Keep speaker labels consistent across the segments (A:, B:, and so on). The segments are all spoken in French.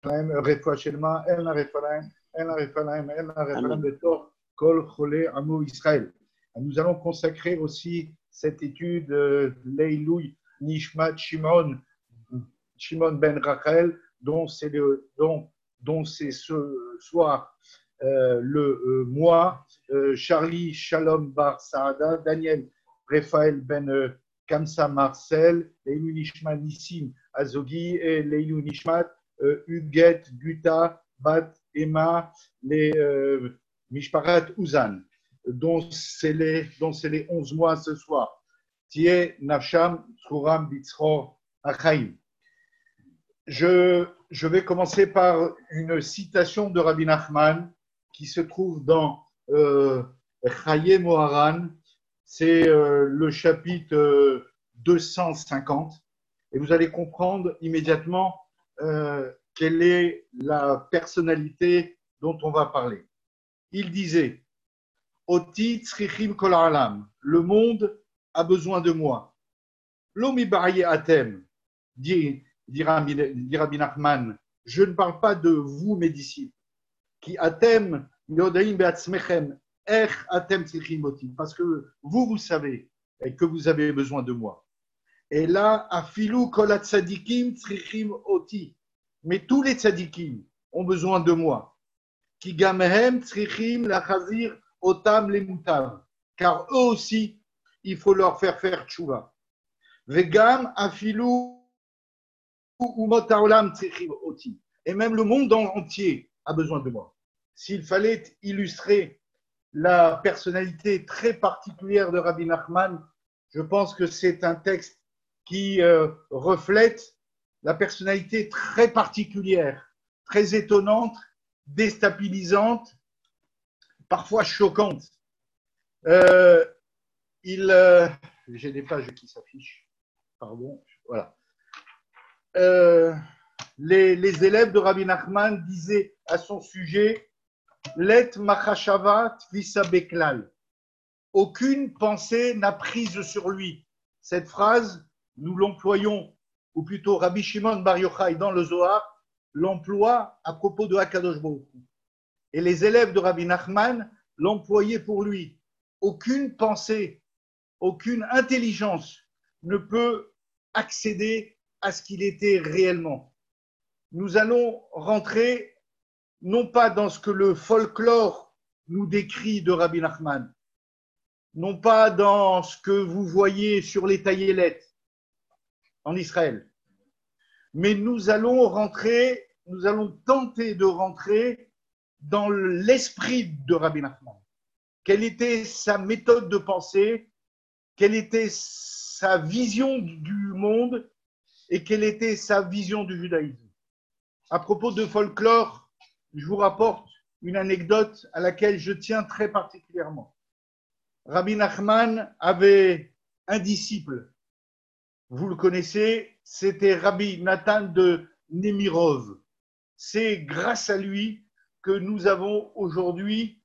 A: רפואה שלמה, אין הרפאליים, אין הרפאליים, אין הרפאליים בתוך כל חולי עמו ישראל. Nous allons consacrer aussi cette étude Leilouï Nishmat Shimon Ben Rachel, dont c'est ce soir le mois, Charlie Shalom Bar Saada, Daniel Raphaël Ben Kamsa Marcel, Leilou Nishmat Nissim Azogi et Leilou Nishmat Huguet Guta Bat Emma, les Mishparat Ouzan, dont c'est les 11 mois ce soir. Tieh Nafsham Tchuram Bitzchor Achaim. Je vais commencer par une citation de Rabbi Nachman qui se trouve dans Chaye Moharan. C'est le chapitre 250. Et vous allez comprendre immédiatement quelle est la personnalité dont on va parler. Il disait Oti tzrichim kol ha'alam, le monde a besoin de moi. Lo mi ba'aye atem, dit Rabbi Nachman, je ne parle pas de vous, mes disciples, qui atem yodaim be'atzmechem, ech atem tzrichim oti, parce que vous savez que vous avez besoin de moi. Et là, afilu kol hatzadikim tzrichim oti, mais tous les tzadikim ont besoin de moi. Ki gamehem tzrichim lachazir otam lemutav, car eux aussi, il faut leur faire tchouva. Vegam afilu umot haolam tzrichim oti, et même le monde entier a besoin de moi. S'il fallait illustrer la personnalité très particulière de Rabbi Nachman, je pense que c'est un texte qui reflète la personnalité très particulière, très étonnante, déstabilisante, parfois choquante. J'ai des pages qui s'affichent, pardon, voilà. Les élèves de Rabbi Nachman disaient à son sujet Let machashava tvisa beklal. Aucune pensée n'a prise sur lui. Cette phrase, nous l'employons, ou plutôt Rabbi Shimon Bar Yochai dans le Zohar l'emploie à propos de Akadosh Baruch Hu. Et les élèves de Rabbi Nachman l'employaient pour lui. Aucune pensée, aucune intelligence ne peut accéder à ce qu'il était réellement. Nous allons rentrer non pas dans ce que le folklore nous décrit de Rabbi Nachman, non pas dans ce que vous voyez sur les taïelettes en Israël, mais nous allons tenter de rentrer dans l'esprit de Rabbi Nachman. Quelle était sa méthode de pensée, quelle était sa vision du monde et quelle était sa vision du judaïsme. À propos de folklore, je vous rapporte une anecdote à laquelle je tiens très particulièrement. Rabbi Nachman avait un disciple, vous le connaissez, c'était Rabbi Nathan de Nemirov. C'est grâce à lui que nous avons aujourd'hui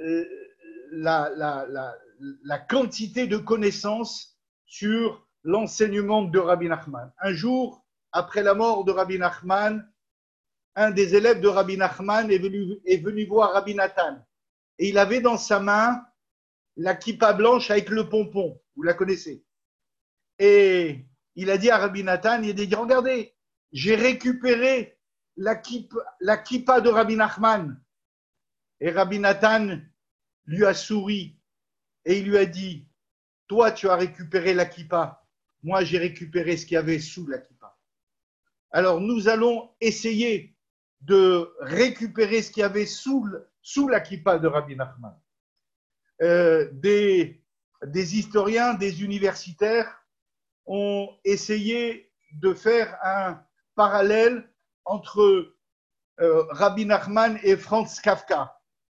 A: la quantité de connaissances sur l'enseignement de Rabbi Nachman. Un jour, après la mort de Rabbi Nachman, un des élèves de Rabbi Nachman est venu voir Rabbi Nathan. Et il avait dans sa main la kippa blanche avec le pompon. Vous la connaissez. Et il a dit à Rabbi Nathan, il a dit, regardez, j'ai récupéré la kippa de Rabbi Nachman. Et Rabbi Nathan lui a souri et il lui a dit, toi tu as récupéré la kippa, moi j'ai récupéré ce qu'il y avait sous la kippa. Alors nous allons essayer de récupérer ce qu'il y avait sous la kippa de Rabbi Nachman. Des historiens, des universitaires ont essayé de faire un parallèle entre Rabbi Nachman et Franz Kafka.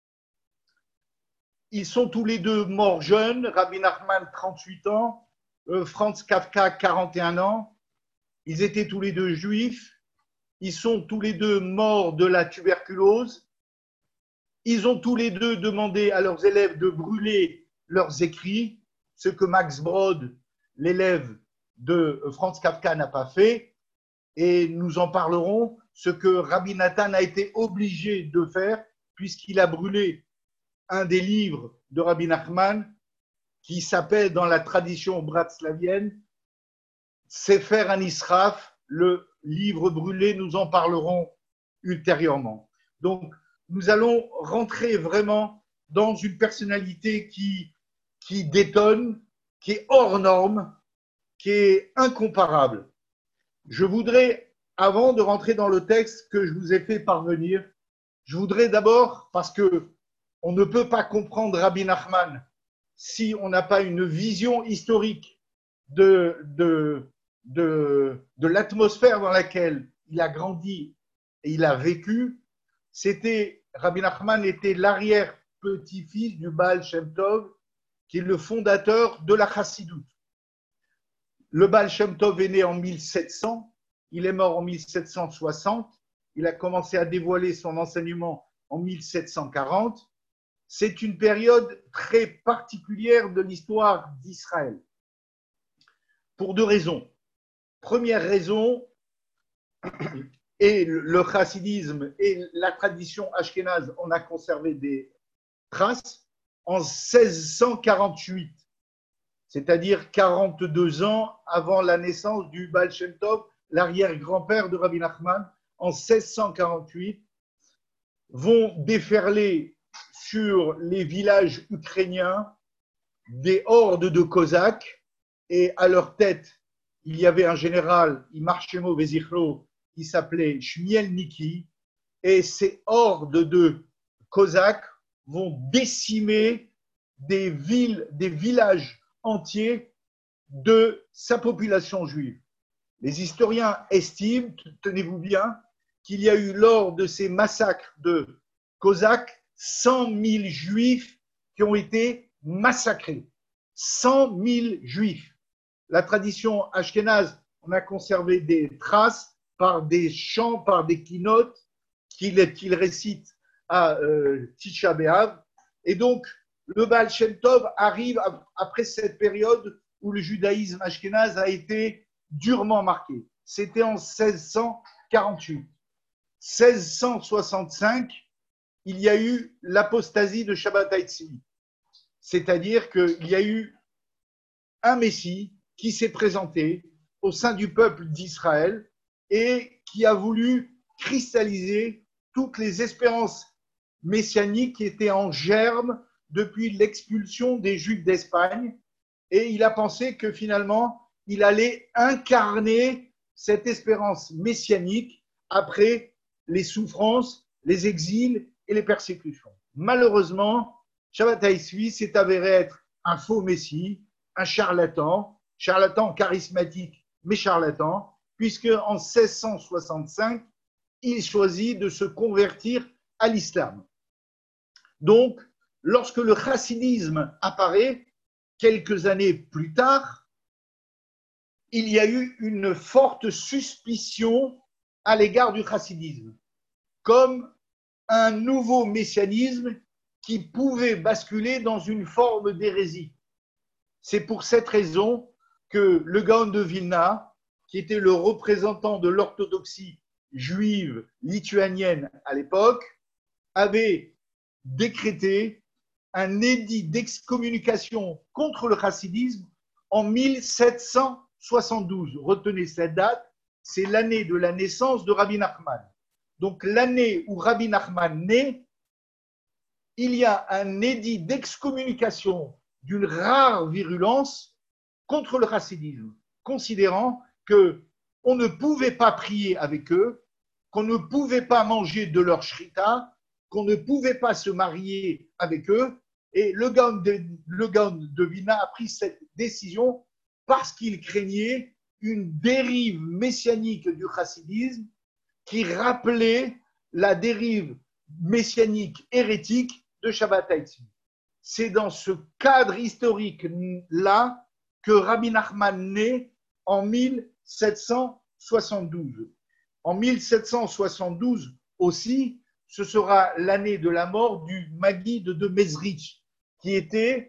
A: Ils sont tous les deux morts jeunes, Rabbi Nachman 38 ans, Franz Kafka 41 ans. Ils étaient tous les deux juifs. Ils sont tous les deux morts de la tuberculose. Ils ont tous les deux demandé à leurs élèves de brûler leurs écrits, ce que Max Brod, l'élève de Franz Kafka, n'a pas fait. Et nous en parlerons. ce que Rabbi Nathan a été obligé de faire, puisqu'il a brûlé un des livres de Rabbi Nachman, qui s'appelle dans la tradition bratslavienne Sefer Anisraf, le livre brûlé, nous en parlerons ultérieurement. Donc, nous allons rentrer vraiment dans une personnalité qui détonne, qui est hors norme, qui est incomparable. Je voudrais, avant de rentrer dans le texte que je vous ai fait parvenir, je voudrais d'abord, parce que on ne peut pas comprendre Rabbi Nachman si on n'a pas une vision historique de l'atmosphère dans laquelle il a grandi et il a vécu. Rabbi Nachman était l'arrière-petit-fils du Baal Shem Tov, qui est le fondateur de la Chassidoute. Le Baal Shem Tov est né en 1700, il est mort en 1760, il a commencé à dévoiler son enseignement en 1740. C'est une période très particulière de l'histoire d'Israël, pour deux raisons. Première raison, et le chassidisme et la tradition ashkénaze, on a conservé des traces en 1648, c'est-à-dire 42 ans avant la naissance du Baal Shem Tov, l'arrière-grand-père de Rabbi Nachman, en 1648, vont déferler sur les villages ukrainiens des hordes de Cosaques, et à leur tête, il y avait un général, Imarchemo Vezichro, qui s'appelait Chmielniki, et ces hordes de Cosaques vont décimer des villes, des villages entiers de sa population juive. Les historiens estiment, tenez-vous bien, qu'il y a eu lors de ces massacres de Cosaques 100 000 juifs qui ont été massacrés. 100 000 juifs. La tradition ashkénaze, on a conservé des traces par des chants, par des keynotes qu'il récite à Tisha B'Av. Et donc, le Baal Shem Tov arrive après cette période où le judaïsme ashkénaze a été durement marqué. C'était en 1648. 1665, il y a eu l'apostasie de Shabbatai Tzvi. C'est-à-dire qu'il y a eu un Messie qui s'est présenté au sein du peuple d'Israël et qui a voulu cristalliser toutes les espérances messianiques qui étaient en germe depuis l'expulsion des Juifs d'Espagne. Et il a pensé que finalement, il allait incarner cette espérance messianique après les souffrances, les exils et les persécutions. Malheureusement, Shabbatai Tzvi s'est avéré être un faux messie, un charlatan charismatique, mais charlatan, puisque en 1665, il choisit de se convertir à l'islam. Donc, lorsque le chassidisme apparaît, quelques années plus tard, il y a eu une forte suspicion à l'égard du chassidisme, comme un nouveau messianisme qui pouvait basculer dans une forme d'hérésie. C'est pour cette raison que le Gaon de Vilna, qui était le représentant de l'orthodoxie juive lituanienne à l'époque, avait décrété un édit d'excommunication contre le chassidisme en 1772. Retenez cette date, c'est l'année de la naissance de Rabbi Nachman. Donc l'année où Rabbi Nachman naît, il y a un édit d'excommunication d'une rare virulence contre le chassidisme, considérant qu'on ne pouvait pas prier avec eux, qu'on ne pouvait pas manger de leur shrita, qu'on ne pouvait pas se marier avec eux. Et le Gaon de Vilna a pris cette décision parce qu'il craignait une dérive messianique du chassidisme qui rappelait la dérive messianique hérétique de Shabbatai Tzvi. C'est dans ce cadre historique-là que Rabbi Nachman naît en 1772. En 1772 aussi, ce sera l'année de la mort du Maguide de Mezrich, qui était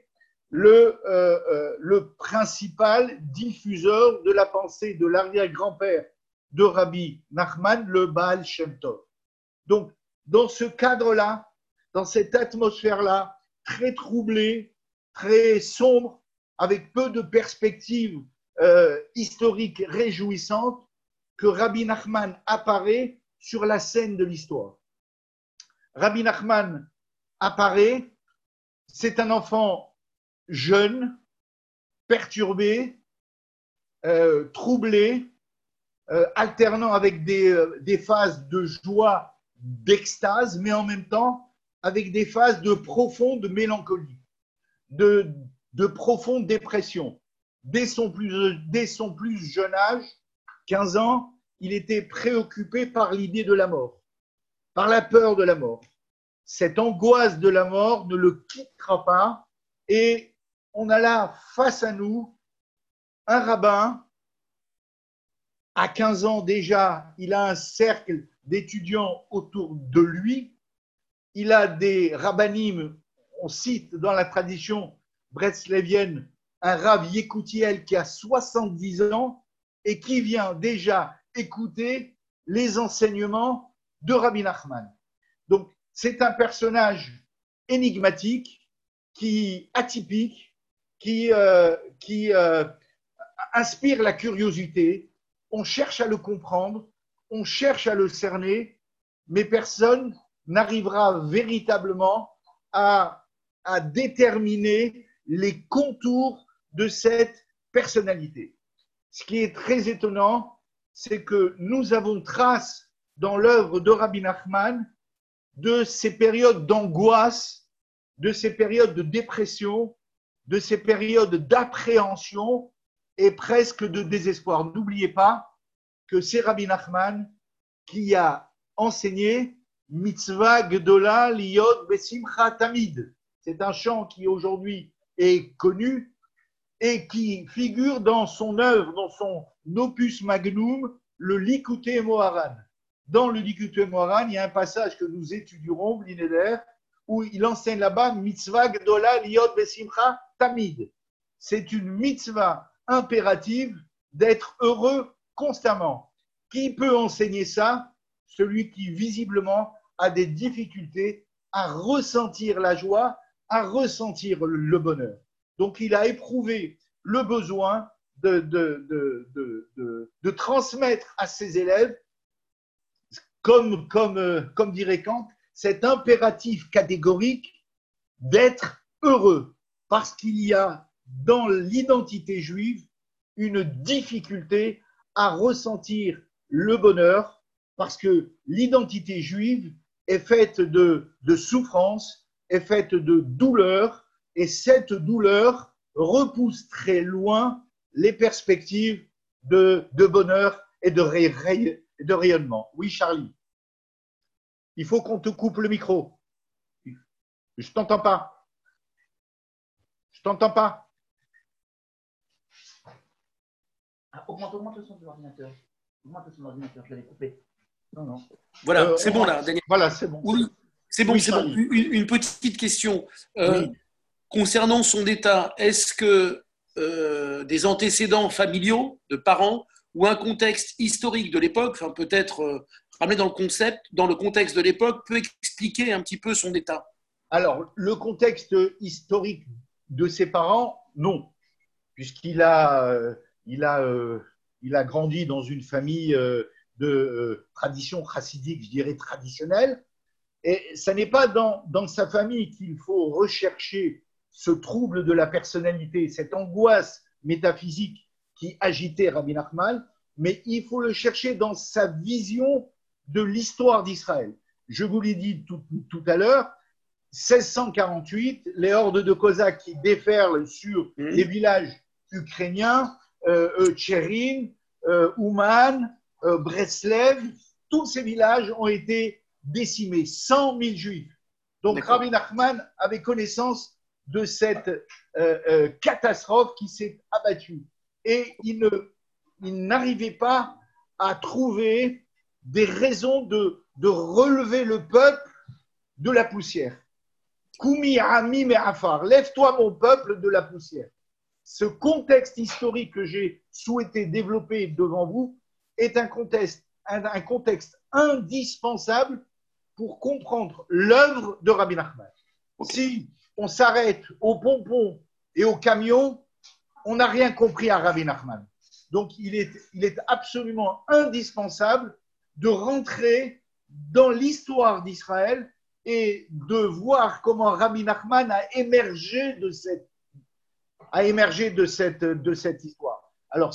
A: le principal diffuseur de la pensée de l'arrière-grand-père de Rabbi Nachman, le Baal Shem Tov. Donc, dans ce cadre-là, dans cette atmosphère-là, très troublée, très sombre, avec peu de perspectives historiques réjouissantes, que Rabbi Nachman apparaît sur la scène de l'histoire. Rabbi Nachman apparaît, c'est un enfant jeune, perturbé, troublé, alternant avec des phases de joie, d'extase, mais en même temps avec des phases de profonde mélancolie, de profonde dépression. Dès son plus jeune âge, 15 ans, il était préoccupé par l'idée de la mort, par la peur de la mort. Cette angoisse de la mort ne le quittera pas et on a là face à nous un rabbin. À 15 ans déjà, il a un cercle d'étudiants autour de lui. Il a des rabbanim, on cite dans la tradition breslevienne un Rav Yekutiel qui a 70 ans et qui vient déjà écouter les enseignements de Rabbi Nachman. Donc, c'est un personnage énigmatique, atypique, qui inspire la curiosité. On cherche à le comprendre, on cherche à le cerner, mais personne n'arrivera véritablement à déterminer les contours de cette personnalité. Ce qui est très étonnant, c'est que nous avons trace dans l'œuvre de Rabbi Nachman de ces périodes d'angoisse, de ces périodes de dépression, de ces périodes d'appréhension et presque de désespoir. N'oubliez pas que c'est Rabbi Nachman qui a enseigné Mitzvah Gedola Liot Besimcha Tamid. C'est un chant qui aujourd'hui est connu et qui figure dans son œuvre, dans son opus magnum, le Likutei Moharan. Dans le Likutei Moharan, il y a un passage que nous étudierons, Blineder, où il enseigne là-bas Mitzvah Gedola Liot Besimcha Tamid. C'est une mitzvah impérative d'être heureux constamment. Qui peut enseigner ça? Celui qui visiblement a des difficultés à ressentir la joie, à ressentir le bonheur. Donc il a éprouvé le besoin de transmettre à ses élèves, comme dirait Kant, cet impératif catégorique d'être heureux, parce qu'il y a dans l'identité juive une difficulté à ressentir le bonheur, parce que l'identité juive est faite de souffrance, est faite de douleur, et cette douleur repousse très loin les perspectives de bonheur et de rayonnement. Oui, Charlie, il faut qu'on te coupe le micro. Je t'entends pas. Je t'entends pas.
B: Augmente le son de l'ordinateur. Augmente le son de l'ordinateur, je l'avais coupé.
A: Non.
C: Voilà, c'est bon là, Daniel.
A: Voilà, c'est bon.
C: Oui, c'est bon,
A: oui,
C: c'est bon. Une petite question.
A: Oui.
C: Concernant son état, est-ce que des antécédents familiaux de parents ou un contexte historique de l'époque, enfin peut-être ramené dans le contexte de l'époque, peut expliquer un petit peu son état?
A: Alors, le contexte historique de ses parents, non, puisqu'il a grandi dans une famille de tradition chassidique, je dirais traditionnelle, et ce n'est pas dans sa famille qu'il faut rechercher ce trouble de la personnalité, cette angoisse métaphysique qui agitait Rabbi Nachman, mais il faut le chercher dans sa vision de l'histoire d'Israël. Je vous l'ai dit tout à l'heure, 1648, les hordes de Cosaques qui déferlent sur les villages ukrainiens, Tchérin, Ouman, Breslev, tous ces villages ont été décimés, 100 000 juifs. Donc Rabbi Nachman avait connaissance de cette catastrophe qui s'est abattue. Et il n'arrivait pas à trouver des raisons de relever le peuple de la poussière. Koumi ami me'afar, lève-toi mon peuple de la poussière. Ce contexte historique que j'ai souhaité développer devant vous est un contexte indispensable pour comprendre l'œuvre de Rabbi Nachman.
C: Ok.
A: Si on s'arrête aux pompons et aux camions, on n'a rien compris à Rabbi Nachman. Donc, il est absolument indispensable de rentrer dans l'histoire d'Israël et de voir comment Rabbi Nachman a émergé de cette histoire. Alors,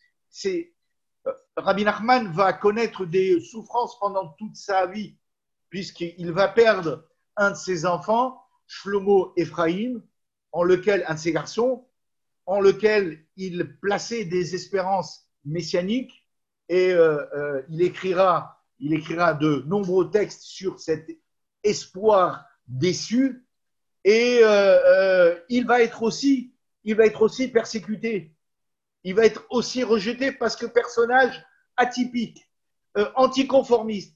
A: Rabbi Nachman va connaître des souffrances pendant toute sa vie, puisqu'il va perdre un de ses enfants, Shlomo Ephraim, un de ses garçons, en lequel il plaçait des espérances messianiques, et il écrira de nombreux textes sur cet espoir déçu, et il va être aussi persécuté, il va être aussi rejeté parce que personnage atypique, anticonformiste,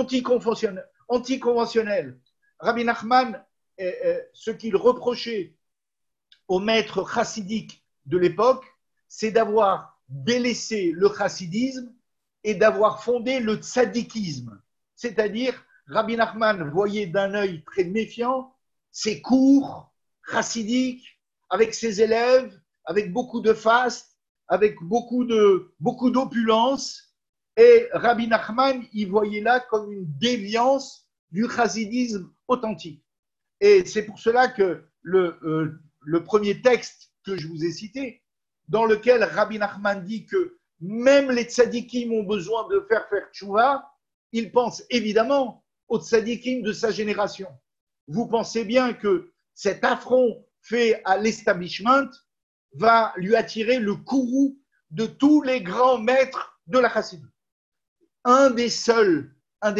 A: anticonventionnel. Rabbi Nachman, ce qu'il reprochait aux maîtres chassidiques de l'époque, c'est d'avoir délaissé le chassidisme et d'avoir fondé le tzadikisme. C'est-à-dire, Rabbi Nachman voyait d'un œil très méfiant ses cours chassidiques avec ses élèves, avec beaucoup de faste, avec beaucoup d'opulence. Et Rabbi Nachman, il voyait là comme une déviance du chassidisme authentique. Et c'est pour cela que le premier texte que je vous ai cité, dans lequel Rabbi Nachman dit que même les tzadikim ont besoin de faire tchouva, il pense évidemment aux tzadikim de sa génération. Vous pensez bien que cet affront fait à l'establishment va lui attirer le courroux de tous les grands maîtres de la chassidut. Un des seuls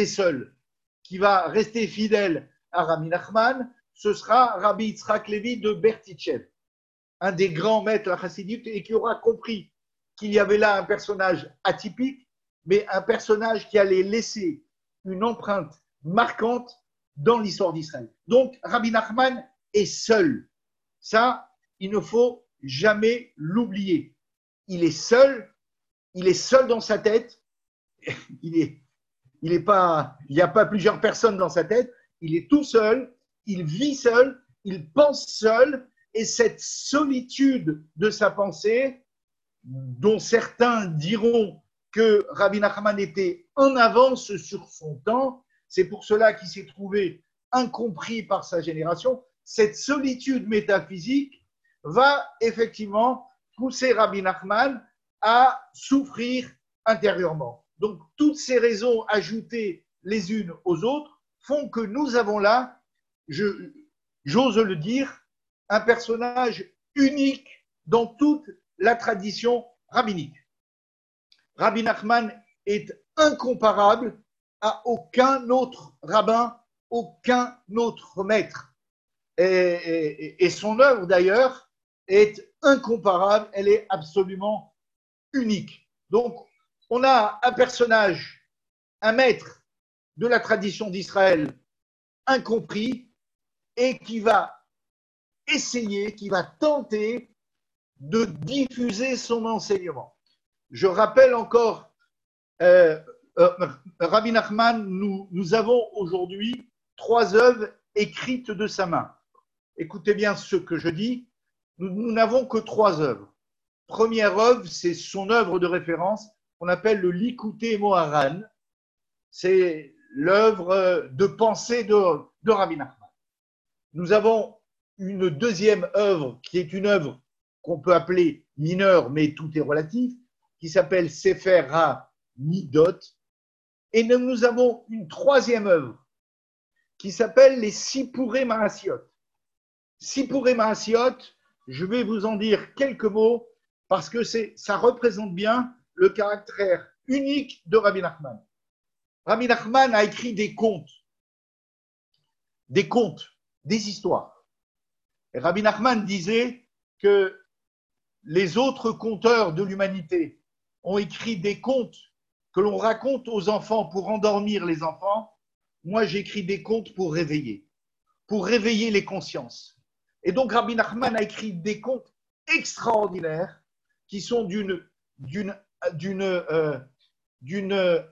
A: qui va rester fidèle à Rabbi Nachman, ce sera Rabbi Yitzhak Levi de Bertitchev, un des grands maîtres de la chassidut, et qui aura compris qu'il y avait là un personnage atypique, mais un personnage qui allait laisser une empreinte marquante dans l'histoire d'Israël. Donc, Rabbi Nachman est seul. Ça, il ne faut jamais l'oublier. Il est seul dans sa tête. Il n'y a pas plusieurs personnes dans sa tête. Il est tout seul, il vit seul, il pense seul, et cette solitude de sa pensée, dont certains diront que Rabbi Nachman était en avance sur son temps, c'est pour cela qu'il s'est trouvé incompris par sa génération. Cette solitude métaphysique va effectivement pousser Rabbi Nachman à souffrir intérieurement. Donc, toutes ces raisons ajoutées les unes aux autres font que nous avons là, j'ose le dire, un personnage unique dans toute la tradition rabbinique. Rabbi Nachman est incomparable à aucun autre rabbin, aucun autre maître. Et son œuvre, d'ailleurs, est incomparable, elle est absolument unique. Donc, on a un personnage, un maître de la tradition d'Israël incompris, et qui va essayer, qui va tenter de diffuser son enseignement. Je rappelle encore, Rabbi Nachman, nous avons aujourd'hui 3 œuvres écrites de sa main. Écoutez bien ce que je dis, nous n'avons que 3 œuvres. Première œuvre, c'est son œuvre de référence, qu'on appelle le Likutei Moharan. C'est l'œuvre de pensée de Rabbi Nachman. Nous avons une deuxième œuvre, qui est une œuvre qu'on peut appeler mineure, mais tout est relatif, qui s'appelle Sefer HaMidot. Et nous avons une troisième œuvre, qui s'appelle les Sipurei Maasiot. Sipurei Maasiot, je vais vous en dire quelques mots, parce que ça représente bien le caractère unique de Rabbi Nachman. Rabbi Nachman a écrit des contes, des histoires. Et Rabbi Nachman disait que les autres conteurs de l'humanité ont écrit des contes que l'on raconte aux enfants pour endormir les enfants. Moi, j'écris des contes pour réveiller les consciences. Et donc, Rabbi Nachman a écrit des contes extraordinaires qui sont d'une d'une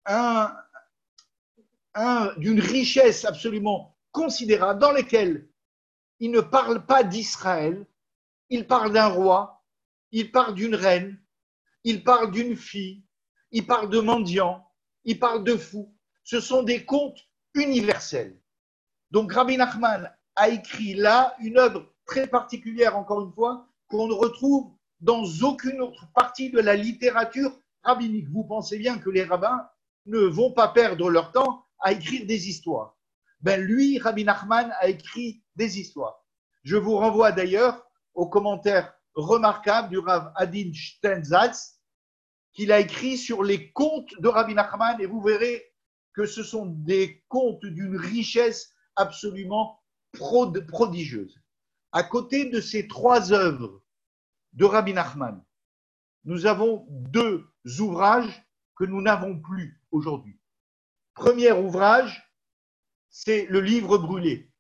A: d'une richesse absolument considérable, dans lesquelles il ne parle pas d'Israël, il parle d'un roi, il parle d'une reine, il parle d'une fille, il parle de mendiants, il parle de fous. Ce sont des contes universels. Donc Rabbi Nachman a écrit là une œuvre très particulière, encore une fois, qu'on ne retrouve dans aucune autre partie de la littérature rabbinique. Vous pensez bien que les rabbins ne vont pas perdre leur temps à écrire des histoires. Ben lui, Rabbi Nachman, a écrit des histoires. Je vous renvoie d'ailleurs au commentaire remarquable du Rav Adin Steinsaltz qu'il a écrit sur les contes de Rabbi Nachman, et vous verrez que ce sont des contes d'une richesse absolument prodigieuse. À côté de ces trois œuvres de Rabbi Nachman, nous avons deux ouvrages que nous n'avons plus aujourd'hui. Premier ouvrage, c'est le livre brûlé.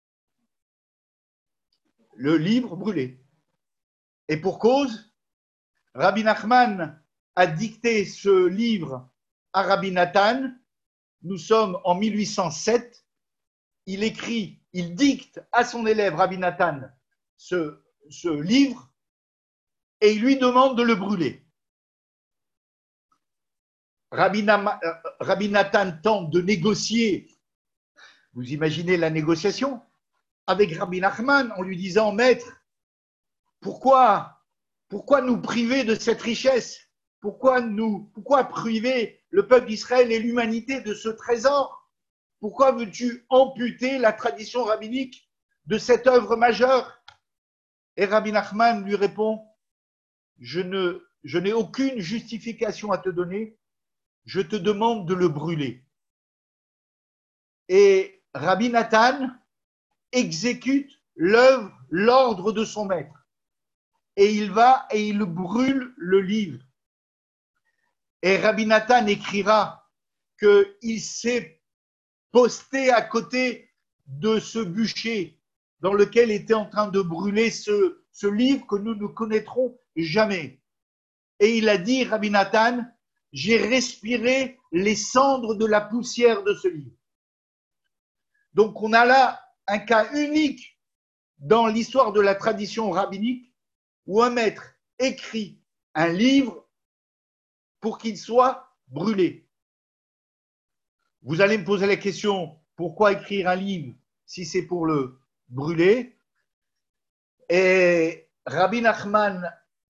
A: Le livre brûlé. Et pour cause, Rabbi Nachman a dicté ce livre à Rabbi Nathan. Nous sommes en 1807. Il dicte à son élève Rabbi Nathan ce livre et il lui demande de le brûler. Rabbi Nathan tente de négocier. Vous imaginez la négociation avec Rabbi Nachman en lui disant: Maître, pourquoi nous priver de cette richesse? Pourquoi priver le peuple d'Israël et l'humanité de ce trésor? Pourquoi veux-tu amputer la tradition rabbinique de cette œuvre majeure? Et Rabbi Nachman lui répond: je n'ai aucune justification à te donner, je te demande de le brûler. Et Rabbi Nathan exécute l'ordre de son maître. Et il va et il brûle le livre. Et Rabbi Nathan écrira qu'il s'est posté à côté de ce bûcher dans lequel était en train de brûler ce livre que nous ne connaîtrons jamais. Et il a dit, Rabbi Nathan: j'ai respiré les cendres de la poussière de ce livre. Donc on a là un cas unique dans l'histoire de la tradition rabbinique où un maître écrit un livre pour qu'il soit brûlé. Vous allez me poser la question: pourquoi écrire un livre si c'est pour le brûler? Et Rabbi Nachman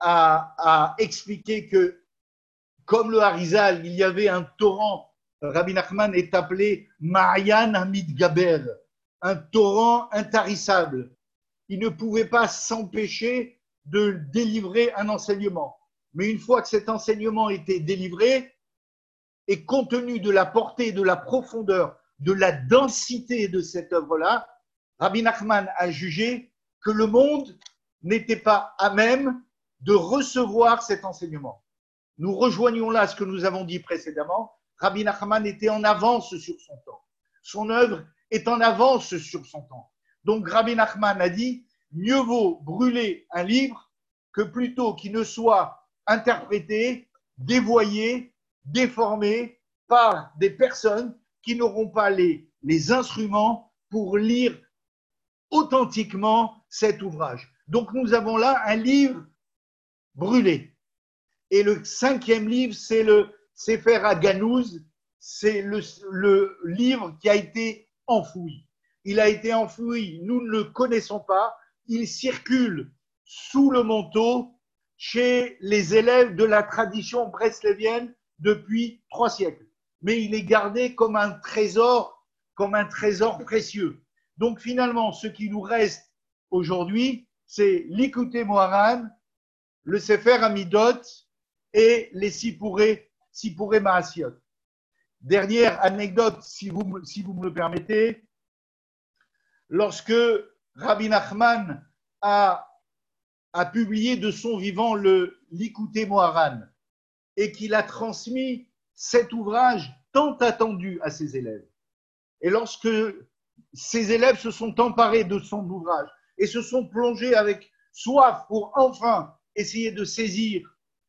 A: a expliqué que, comme le Harizal, il y avait un torrent. Rabbi Nachman est appelé Ma'ayan Hamid Gaber, un torrent intarissable. Il ne pouvait pas s'empêcher de délivrer un enseignement. Mais une fois que cet enseignement était délivré, et compte tenu de la portée, de la profondeur, de la densité de cette œuvre-là, Rabbi Nachman a jugé que le monde n'était pas à même de recevoir cet enseignement. Nous rejoignons là ce que nous avons dit précédemment. Rabbi Nachman était en avance sur son temps. Son œuvre est en avance sur son temps. Donc Rabbi Nachman a dit: mieux vaut brûler un livre que plutôt qu'il ne soit interprété, dévoyé, déformé par des personnes qui n'auront pas les instruments pour lire authentiquement cet ouvrage. Donc nous avons là un livre brûlé. Et le cinquième livre, c'est le Sefer HaGanuz, c'est le livre qui a été enfoui. Il a été enfoui, nous ne le connaissons pas, il circule sous le manteau chez les élèves de la tradition breslevienne depuis 3 siècles. Mais il est gardé comme un trésor précieux. Donc finalement, ce qui nous reste aujourd'hui, c'est l'Ikouté Moharan, le Sefer Hamidot et les Sipuré Maasiot. Dernière anecdote, si vous me le permettez, lorsque Rabbi Nachman a publié de son vivant l'Ikouté Moharan et qu'il a transmis cet ouvrage tant attendu à ses élèves. Et lorsque ses élèves se sont emparés de son ouvrage et se sont plongés avec soif pour enfin essayer de saisir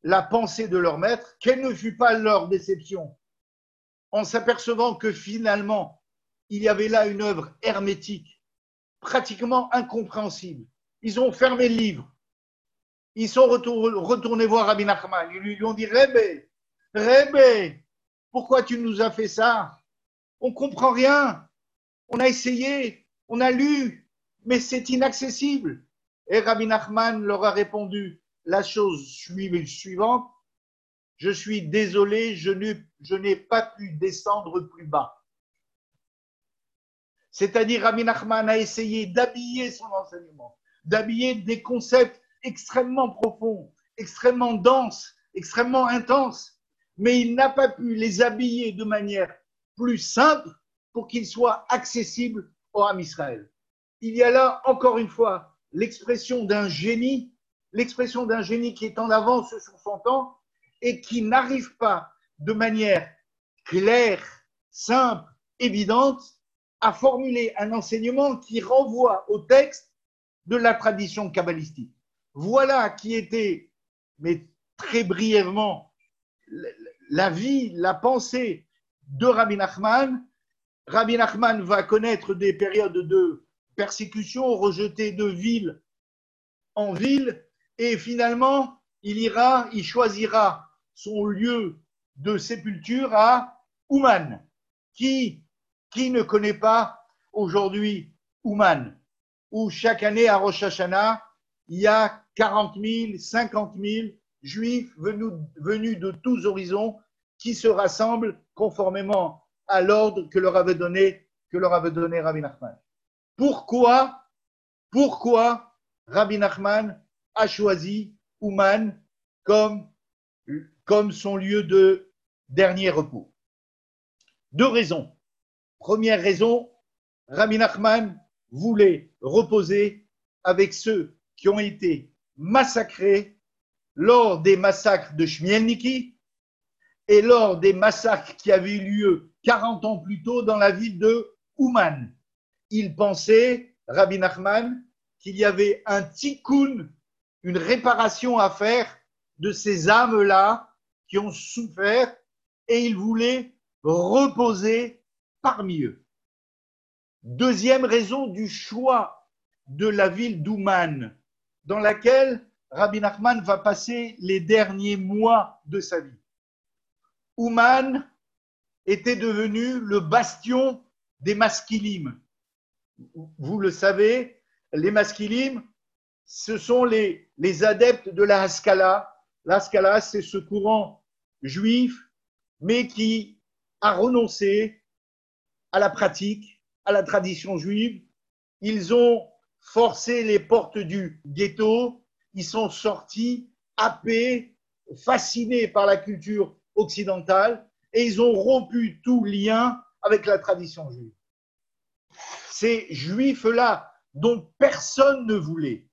A: la pensée de leur maître, quelle ne fut pas leur déception en s'apercevant que finalement, il y avait là une œuvre hermétique, pratiquement incompréhensible. Ils ont fermé le livre. Ils sont retournés voir Rabbi Nachman. Ils lui ont dit, Rebbe, Rebbe, pourquoi tu nous as fait ça? On ne comprend rien. On a essayé, on a lu, mais c'est inaccessible. Et Rabbi Nachman leur a répondu la chose suivante. Je suis désolé, je n'ai pas pu descendre plus bas. C'est-à-dire, Rabbi Nachman a essayé d'habiller son enseignement, d'habiller des concepts extrêmement profonds, extrêmement denses, extrêmement intenses, mais il n'a pas pu les habiller de manière plus simple pour qu'ils soient accessibles au Ham Israël. Il y a là, encore une fois, l'expression d'un génie qui est en avance sur son temps et qui n'arrive pas de manière claire, simple, évidente, à formuler un enseignement qui renvoie au texte de la tradition kabbalistique. Voilà qui était, mais très brièvement, la vie, la pensée de Rabbi Nachman. Rabbi Nachman va connaître des périodes de persécution, rejeté de ville en ville, et finalement, il choisira son lieu de sépulture à Ouman. Qui ne connaît pas aujourd'hui Ouman, où chaque année à Rosh Hashanah, il y a 40 000, 50 000 juifs venus de tous horizons qui se rassemblent conformément à l'ordre que leur avait donné Rabbi Nachman. Pourquoi Rabbi Nachman a choisi Ouman comme son lieu de dernier repos? Deux raisons. Première raison, Rabbi Nachman voulait reposer avec ceux qui ont été massacrés lors des massacres de Chmielniki et lors des massacres qui avaient eu lieu 40 ans plus tôt dans la ville de Ouman. Il pensait, Rabbi Nachman, qu'il y avait un tikkun, une réparation à faire de ces âmes-là qui ont souffert, et il voulait reposer parmi eux. Deuxième raison du choix de la ville d'Ouman, dans laquelle Rabbi Nachman va passer les derniers mois de sa vie. Ouman était devenu le bastion des maskilim. Vous le savez, les maskilim, ce sont les adeptes de la Haskalah. La Haskalah, c'est ce courant juif, mais qui a renoncé à la pratique, à la tradition juive. Ils ont forcé les portes du ghetto, ils sont sortis happés, fascinés par la culture occidentale, et ils ont rompu tout lien avec la tradition juive. Ces juifs-là, dont personne ne voulait,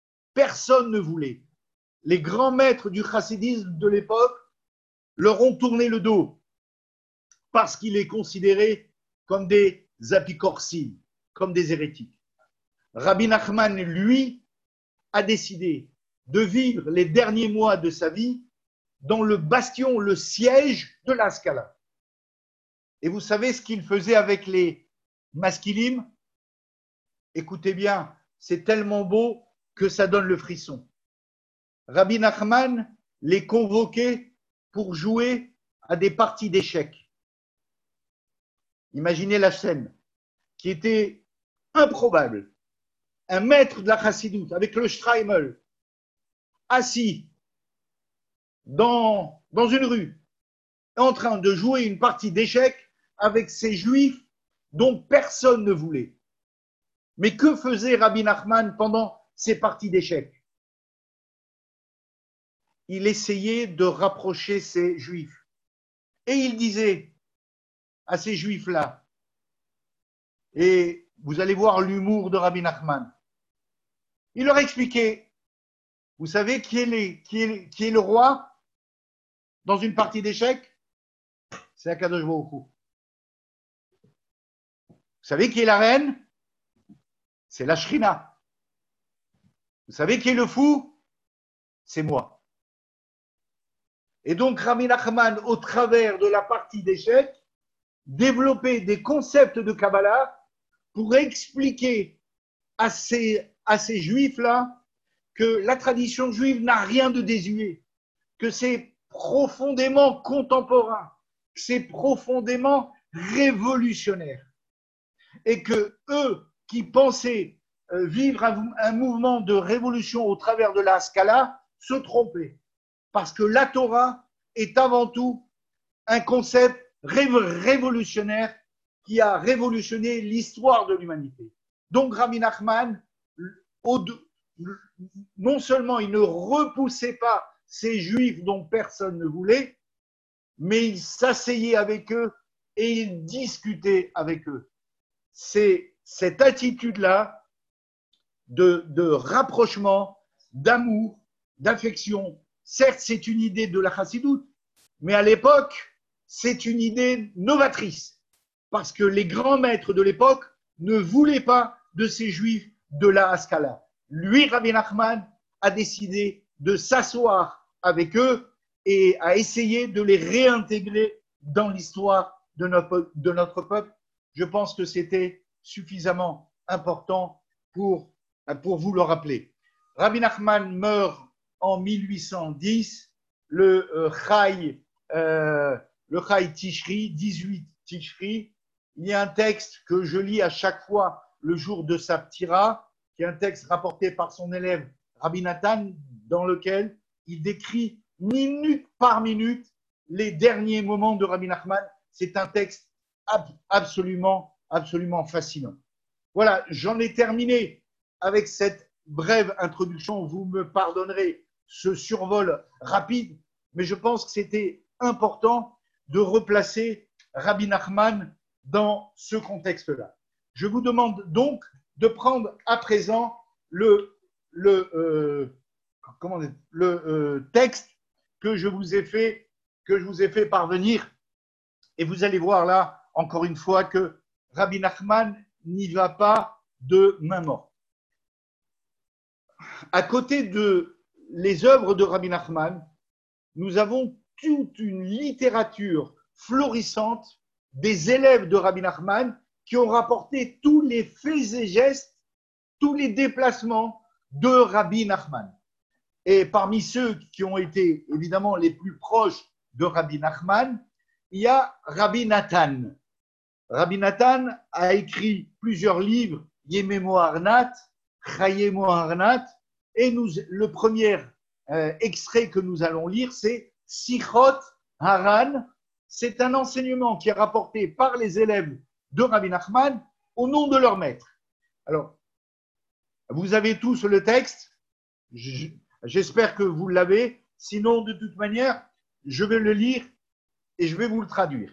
A: les grands maîtres du chassidisme de l'époque leur ont tourné le dos parce qu'ils les considéraient comme des apicorsim, comme des hérétiques. Rabbi Nachman, lui, a décidé de vivre les derniers mois de sa vie dans le bastion, le siège de la Haskalah. Et vous savez ce qu'il faisait avec les maskilim? Écoutez bien, c'est tellement beau que ça donne le frisson. Rabbi Nachman les convoquait pour jouer à des parties d'échecs. Imaginez la scène qui était improbable. Un maître de la chassidoute avec le Streimel, assis dans une rue, en train de jouer une partie d'échecs avec ces juifs dont personne ne voulait. Mais que faisait Rabbi Nachman pendant ces parties d'échecs? Il essayait de rapprocher ces juifs. Et il disait à ces juifs-là, et vous allez voir l'humour de Rabbi Nachman, il leur expliquait, vous savez qui est le roi dans une partie d'échecs? C'est Akadosh Baruch Hu. Vous savez qui est la reine? C'est la Shrina. Vous savez qui est le fou? C'est moi. Et donc, Rabbi Nachman, au travers de la partie d'échecs, développait des concepts de Kabbalah pour expliquer à ces juifs-là que la tradition juive n'a rien de désuet, que c'est profondément contemporain, que c'est profondément révolutionnaire. Et que eux qui pensaient vivre un mouvement de révolution au travers de la Haskalah se trompaient. Parce que la Torah est avant tout un concept révolutionnaire qui a révolutionné l'histoire de l'humanité. Donc Rabbi Nachman, non seulement il ne repoussait pas ces juifs dont personne ne voulait, mais il s'asseyait avec eux et il discutait avec eux. C'est cette attitude-là de rapprochement, d'amour, d'affection. Certes, c'est une idée de la chassidoute, mais à l'époque, c'est une idée novatrice, parce que les grands maîtres de l'époque ne voulaient pas de ces juifs de la Haskalah. Lui, Rabbi Nachman, a décidé de s'asseoir avec eux et a essayé de les réintégrer dans l'histoire de notre peuple. Je pense que c'était suffisamment important pour vous le rappeler. Rabbi Nachman meurt en 1810, le Chai Tishri, 18 Tishri. Il y a un texte que je lis à chaque fois le jour de sa ptira, qui est un texte rapporté par son élève Rabbi Nathan, dans lequel il décrit minute par minute les derniers moments de Rabbi Nachman. C'est un texte absolument fascinant. Voilà, j'en ai terminé avec cette brève introduction. Vous me pardonnerez ce survol rapide, mais je pense que c'était important de replacer Rabbi Nachman dans ce contexte-là. Je vous demande donc de prendre à présent le texte que je vous ai fait parvenir, et vous allez voir là encore une fois que Rabbi Nachman n'y va pas de main morte. À côté de les œuvres de Rabbi Nachman, nous avons toute une littérature florissante des élèves de Rabbi Nachman qui ont rapporté tous les faits et gestes, tous les déplacements de Rabbi Nachman. Et parmi ceux qui ont été évidemment les plus proches de Rabbi Nachman, il y a Rabbi Nathan. Rabbi Nathan a écrit plusieurs livres, Yememo Arnat, Chayemo Arnat, et le premier extrait que nous allons lire, c'est Sichot Haran. C'est un enseignement qui est rapporté par les élèves de Rabbi Nachman au nom de leur maître. Alors, vous avez tous le texte, j'espère que vous l'avez, sinon de toute manière, je vais le lire et je vais vous le traduire.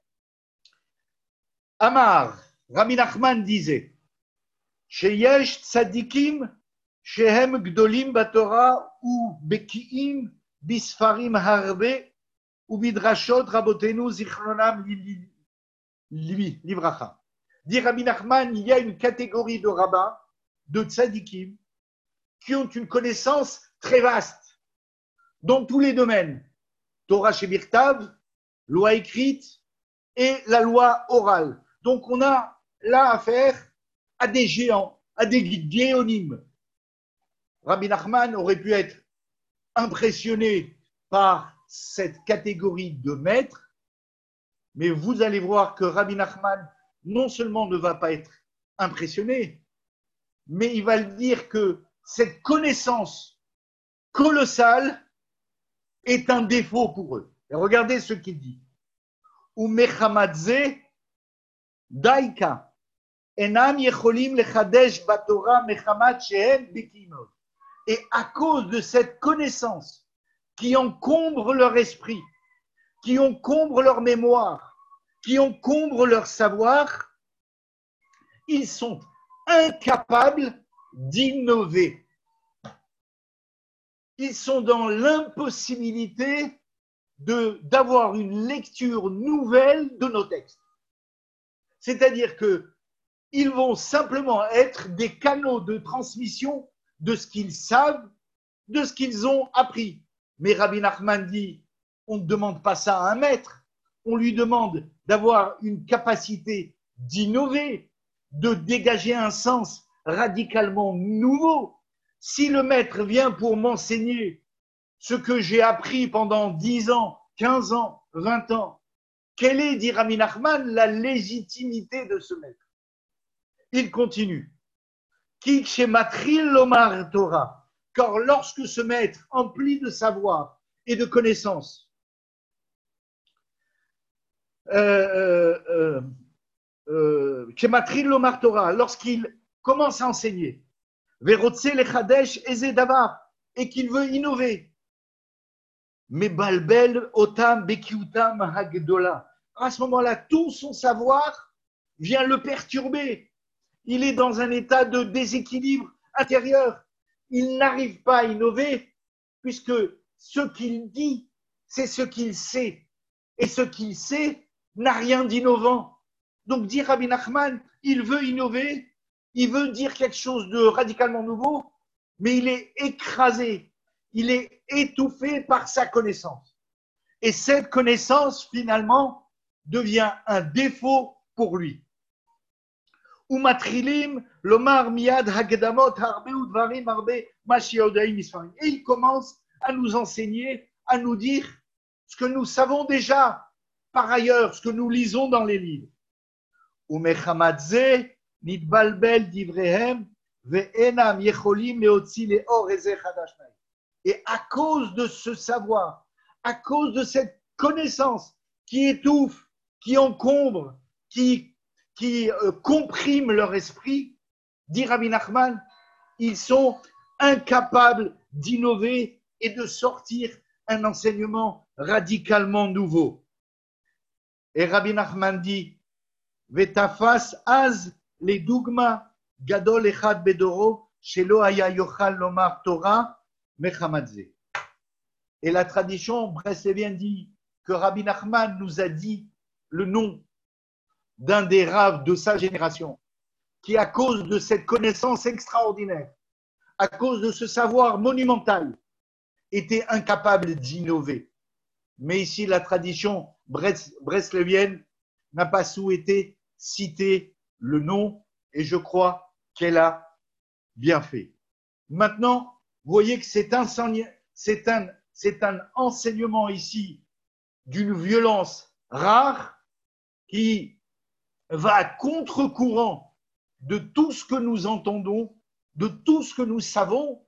A: Amar, Rabbi Nachman disait, Sheyesh tzadikim shehem gdolim batorah u bekiim bisfarim harbe u bidrashot rabotenu zichronam livracha. Dit Rabbi Nachman, il y a une catégorie de rabbins, de tzadikim, qui ont une connaissance très vaste dans tous les domaines. Torah shebirtav, loi écrite et la loi orale. Donc on a là affaire à des géants, à des géonymes. Rabbi Nachman aurait pu être impressionné par cette catégorie de maîtres, mais vous allez voir que Rabbi Nachman non seulement ne va pas être impressionné, mais il va dire que cette connaissance colossale est un défaut pour eux. Et regardez ce qu'il dit. Ou mechamadze daika enam yecholim lechadesh batora mechamat shehem bekimot. Et à cause de cette connaissance qui encombre leur esprit, qui encombre leur mémoire, qui encombre leur savoir, ils sont incapables d'innover. Ils sont dans l'impossibilité d'avoir une lecture nouvelle de nos textes. C'est-à-dire qu'ils vont simplement être des canaux de transmission de ce qu'ils savent, de ce qu'ils ont appris. Mais Rabbi Nachman dit, on ne demande pas ça à un maître. On lui demande d'avoir une capacité d'innover, de dégager un sens radicalement nouveau. Si le maître vient pour m'enseigner ce que j'ai appris pendant 10 ans, 15 ans, 20 ans, quelle est, dit Rabbi Nachman, la légitimité de ce maître? Il continue. Ki kshématril lomar Torah. Car lorsque ce maître, empli de savoir et de connaissances, kshématril lomar Torah, lorsqu'il commence à enseigner, verotse lechadesh eze davar, et qu'il veut innover, mais balbel otam bekiutam hagdola. À ce moment-là, tout son savoir vient le perturber. Il est dans un état de déséquilibre intérieur. Il n'arrive pas à innover puisque ce qu'il dit, c'est ce qu'il sait. Et ce qu'il sait n'a rien d'innovant. Donc, dit Rabbi Nachman, il veut innover, il veut dire quelque chose de radicalement nouveau, mais il est écrasé, il est étouffé par sa connaissance. Et cette connaissance, finalement, devient un défaut pour lui. Umatrilim, lomar miad hagedamot harbe udvarim harbe mashiodaim isfarim. Et il commence à nous enseigner, à nous dire ce que nous savons déjà par ailleurs, ce que nous lisons dans les livres. Umechamadze nitbalbel divrehem ve'enam yecholim leotzi leor eze chadash. Et à cause de ce savoir, à cause de cette connaissance qui étouffe, qui encombre, qui compriment leur esprit, dit Rabbi Nachman, ils sont incapables d'innover et de sortir un enseignement radicalement nouveau. Et Rabbi Nachman dit, Vetafas az le dugma gadol echad bedoro shelo haya yochal lomar Torah mechamadze. Et la tradition breslevienne dit que Rabbi Nachman nous a dit le nom d'un des raves de sa génération, qui, à cause de cette connaissance extraordinaire, à cause de ce savoir monumental, était incapable d'innover. Mais ici, la tradition breslevienne n'a pas souhaité citer le nom, et je crois qu'elle a bien fait. Maintenant, vous voyez que c'est un enseignement ici d'une violence rare qui va à contre-courant de tout ce que nous entendons, de tout ce que nous savons.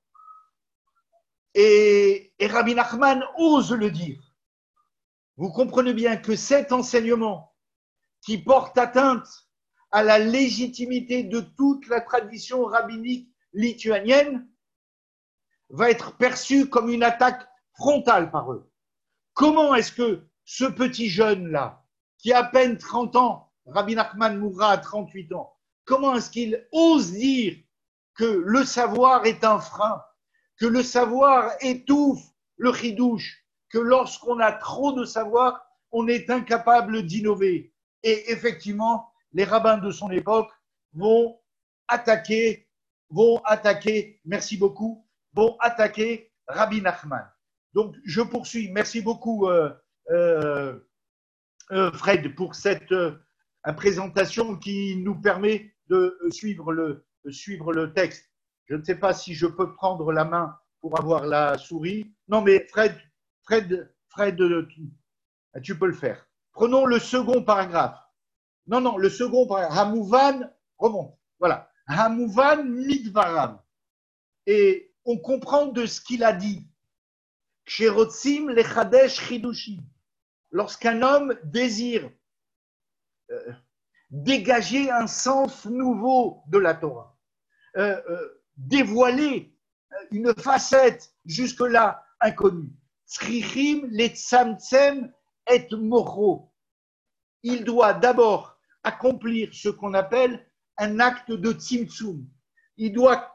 A: Et Rabbi Nachman ose le dire. Vous comprenez bien que cet enseignement qui porte atteinte à la légitimité de toute la tradition rabbinique lituanienne va être perçu comme une attaque frontale par eux. Comment est-ce que ce petit jeune-là, qui a à peine 30 ans, Rabbi Nachman mourra à 38 ans, comment est-ce qu'il ose dire que le savoir est un frein, que le savoir étouffe le chidouche, que lorsqu'on a trop de savoir, on est incapable d'innover. Et effectivement, les rabbins de son époque vont attaquer, merci beaucoup, vont attaquer Rabbi Nachman. Donc, je poursuis. Merci beaucoup, Fred, pour cette présentation qui nous permet de suivre le texte. Je ne sais pas si je peux prendre la main pour avoir la souris. Non, mais Fred, tu peux le faire. Prenons le second paragraphe. Non, le second paragraphe. Hamouvan, remonte. Voilà. Hamouvan midvaram. Et on comprend de ce qu'il a dit. Ksherotzim lechadesh chidushim. Lorsqu'un homme désire dégager un sens nouveau de la Torah, dévoiler une facette jusque-là inconnue. Tzrichim letzamtzem et moro. Il doit d'abord accomplir ce qu'on appelle un acte de tzimtzum. Il doit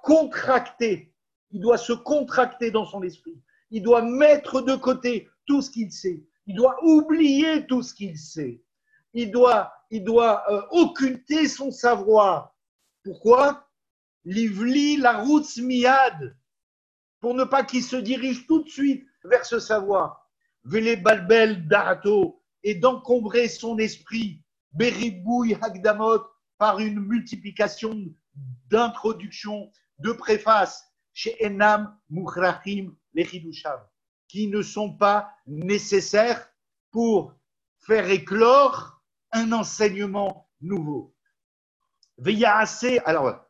A: se contracter dans son esprit. Il doit mettre de côté tout ce qu'il sait. Il doit oublier tout ce qu'il sait. Il doit occulter son savoir. Pourquoi? Livli la route miad, pour ne pas qu'il se dirige tout de suite vers ce savoir. vele balbel da'ato, et d'encombrer son esprit, beribouy hagdamot, par une multiplication d'introductions, de préfaces, chez Enam Mukhrachim Lechidusham, qui ne sont pas nécessaires pour faire éclore un enseignement nouveau. Veillez alors,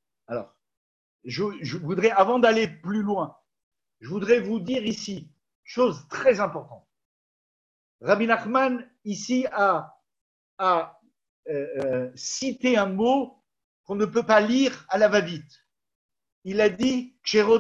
A: je voudrais, avant d'aller plus loin, je voudrais vous dire ici, chose très importante. Rabbi Nachman, ici, a cité un mot qu'on ne peut pas lire à la va-vite. Il a dit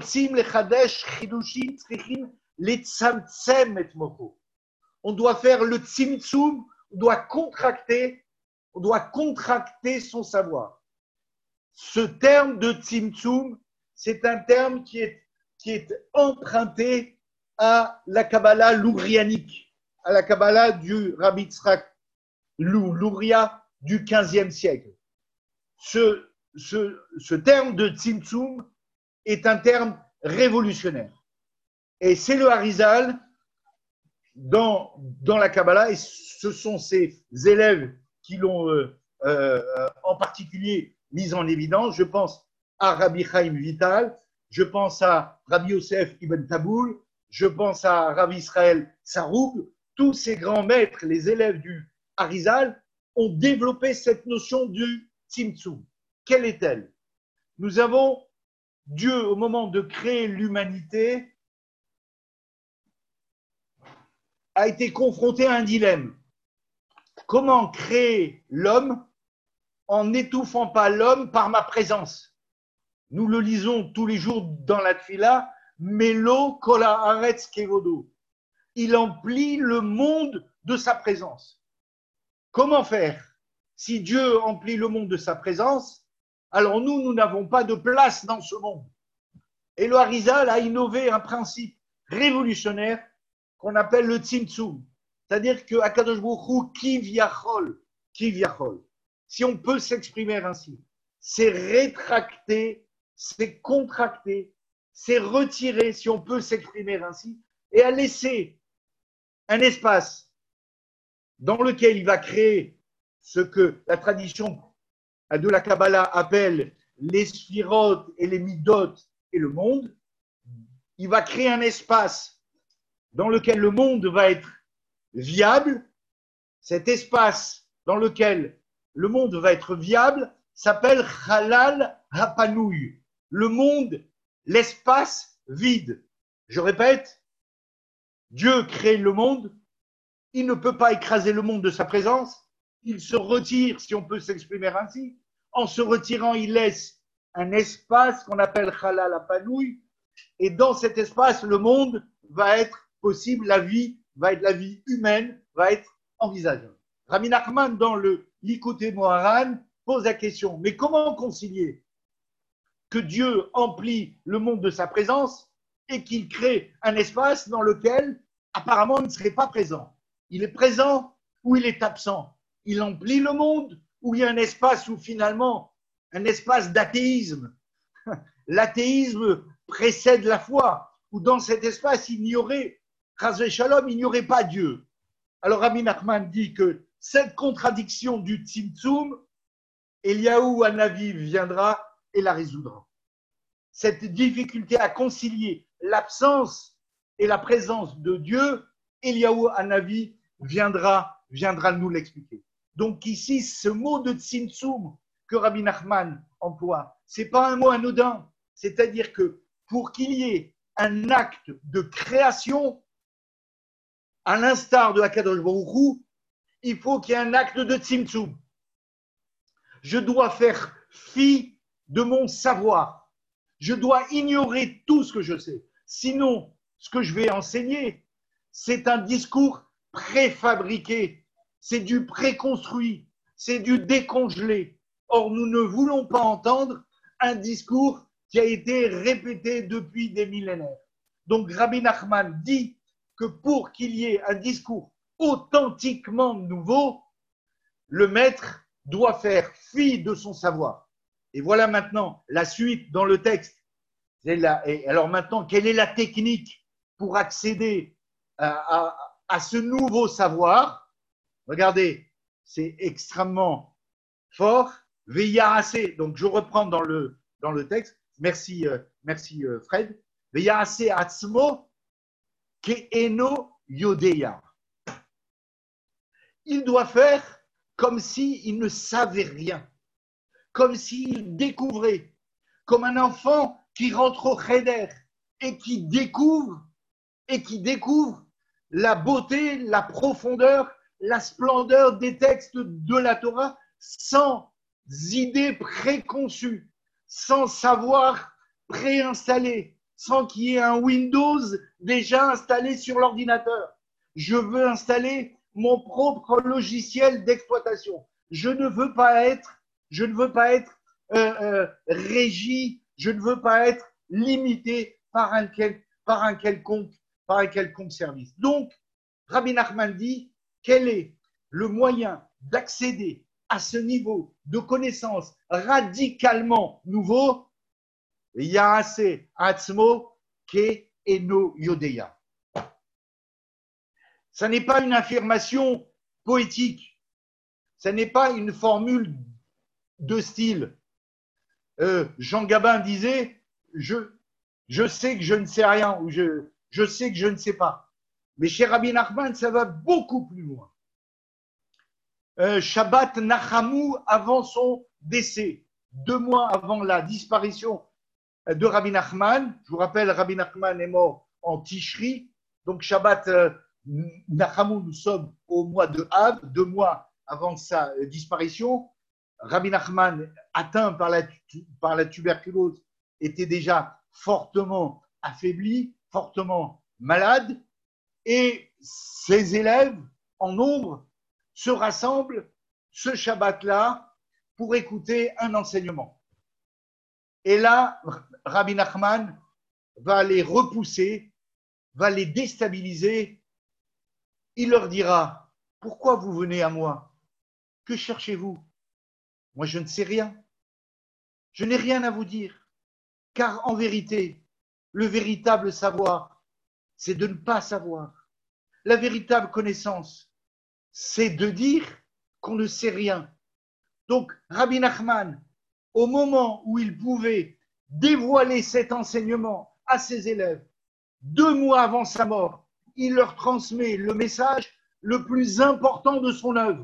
A: on doit faire le tzimtzum, on doit contracter son savoir. Ce terme de tzimtzum, c'est un terme qui est emprunté à la Kabbalah lourianique, à la Kabbalah du Rabbi Tzrak Louria du XVe siècle. Ce terme de tzimtzum est un terme révolutionnaire. Et c'est le Harizal dans la Kabbalah, et ce sont ses élèves qui l'ont en particulier mis en évidence. Je pense à Rabbi Chaim Vital, je pense à Rabbi Yosef Ibn Taboul, je pense à Rabbi Israël Sarouk. Tous ces grands maîtres, les élèves du Harizal, ont développé cette notion du tzimtzum. Quelle est-elle? Nous avons Dieu, au moment de créer l'humanité, a été confronté à un dilemme. Comment créer l'homme en n'étouffant pas l'homme par ma présence? Nous le lisons tous les jours dans la Tfila, Melo kola aretz kevodo. Il emplit le monde de sa présence. Comment faire? Si Dieu emplit le monde de sa présence, alors nous n'avons pas de place dans ce monde. Et le Harizal a innové un principe révolutionnaire qu'on appelle le tzimtzum. C'est-à-dire que Akadosh Baruch Hu kivyachol, si on peut s'exprimer ainsi, c'est rétracter, c'est contracter, c'est retirer, si on peut s'exprimer ainsi, et à laisser un espace dans lequel il va créer ce que la tradition de la Kabbalah appelle les sphirotes et les midot et le monde. Il va créer un espace dans lequel le monde va être viable. Cet espace dans lequel le monde va être viable s'appelle Halal Hapanouy, le monde, l'espace vide. Je répète, Dieu crée le monde, il ne peut pas écraser le monde de sa présence, il se retire, si on peut s'exprimer ainsi. En se retirant, il laisse un espace qu'on appelle Halal Hapanouy, et dans cet espace, le monde va être possible, la vie humaine va être envisageable. Rabbi Nachman, dans le Likutei Moharan, pose la question, mais comment concilier que Dieu emplit le monde de sa présence et qu'il crée un espace dans lequel apparemment il ne serait pas présent? Il est présent ou il est absent? Il emplit le monde ou il y a un espace où finalement, un espace d'athéisme? L'athéisme précède la foi, où dans cet espace, il n'y aurait, Chas Shalom, il n'y aurait pas Dieu. Alors Rabbi Nachman dit que cette contradiction du tzimtzum, Eliyahu Hanavi viendra et la résoudra. Cette difficulté à concilier l'absence et la présence de Dieu, Eliyahu Hanavi viendra nous l'expliquer. Donc ici, ce mot de tzimtzum que Rabbi Nachman emploie, ce n'est pas un mot anodin. C'est-à-dire que pour qu'il y ait un acte de création, à l'instar de Akadosh Baruch Hu, il faut qu'il y ait un acte de tzimtzum. Je dois faire fi de mon savoir. Je dois ignorer tout ce que je sais. Sinon, ce que je vais enseigner, c'est un discours préfabriqué, c'est du préconstruit, c'est du décongelé. Or, nous ne voulons pas entendre un discours qui a été répété depuis des millénaires. Donc, Rabbi Nachman dit que pour qu'il y ait un discours authentiquement nouveau, le maître doit faire fi de son savoir. Et voilà maintenant la suite dans le texte. Et alors maintenant, quelle est la technique pour accéder à ce nouveau savoir. Regardez, c'est extrêmement fort. Veillase, donc je reprends dans le texte. Merci, Fred. Veillase atzmo ke'eno yodeya. Il doit faire comme s'il ne savait rien, comme s'il découvrait, comme un enfant qui rentre au cheder et qui découvre la beauté, la profondeur, la splendeur des textes de la Torah sans idées préconçues, sans savoir préinstallé, sans qu'il y ait un Windows déjà installé sur l'ordinateur. Je veux installer mon propre logiciel d'exploitation. Je ne veux pas être régi, je ne veux pas être limité par un quelconque service. Donc, Rabbi Nachman dit, quel est le moyen d'accéder à ce niveau de connaissance radicalement nouveau? Yaase atzmo ke eno yodeya. Ça n'est pas une affirmation poétique, ça n'est pas une formule de style. Jean Gabin disait, je sais que je ne sais rien, ou je sais que je ne sais pas. Mais chez Rabbi Nachman, ça va beaucoup plus loin. Shabbat Nachamu, avant son décès, 2 mois avant la disparition de Rabbi Nachman, je vous rappelle, Rabbi Nachman est mort en Tishri, donc Shabbat Nachamu, nous sommes au mois de Av, 2 mois avant sa disparition. Rabbi Nachman, atteint par la tuberculose, était déjà fortement affaibli, fortement malade, et ses élèves, en nombre, se rassemblent ce Shabbat-là pour écouter un enseignement. Et là, Rabbi Nachman va les repousser, va les déstabiliser. Il leur dira, pourquoi vous venez à moi? Que cherchez-vous? Moi, je ne sais rien. Je n'ai rien à vous dire. Car en vérité, le véritable savoir, c'est de ne pas savoir. La véritable connaissance, c'est de dire qu'on ne sait rien. Donc, Rabbi Nachman, au moment où il pouvait dévoiler cet enseignement à ses élèves, 2 mois avant sa mort, il leur transmet le message le plus important de son œuvre.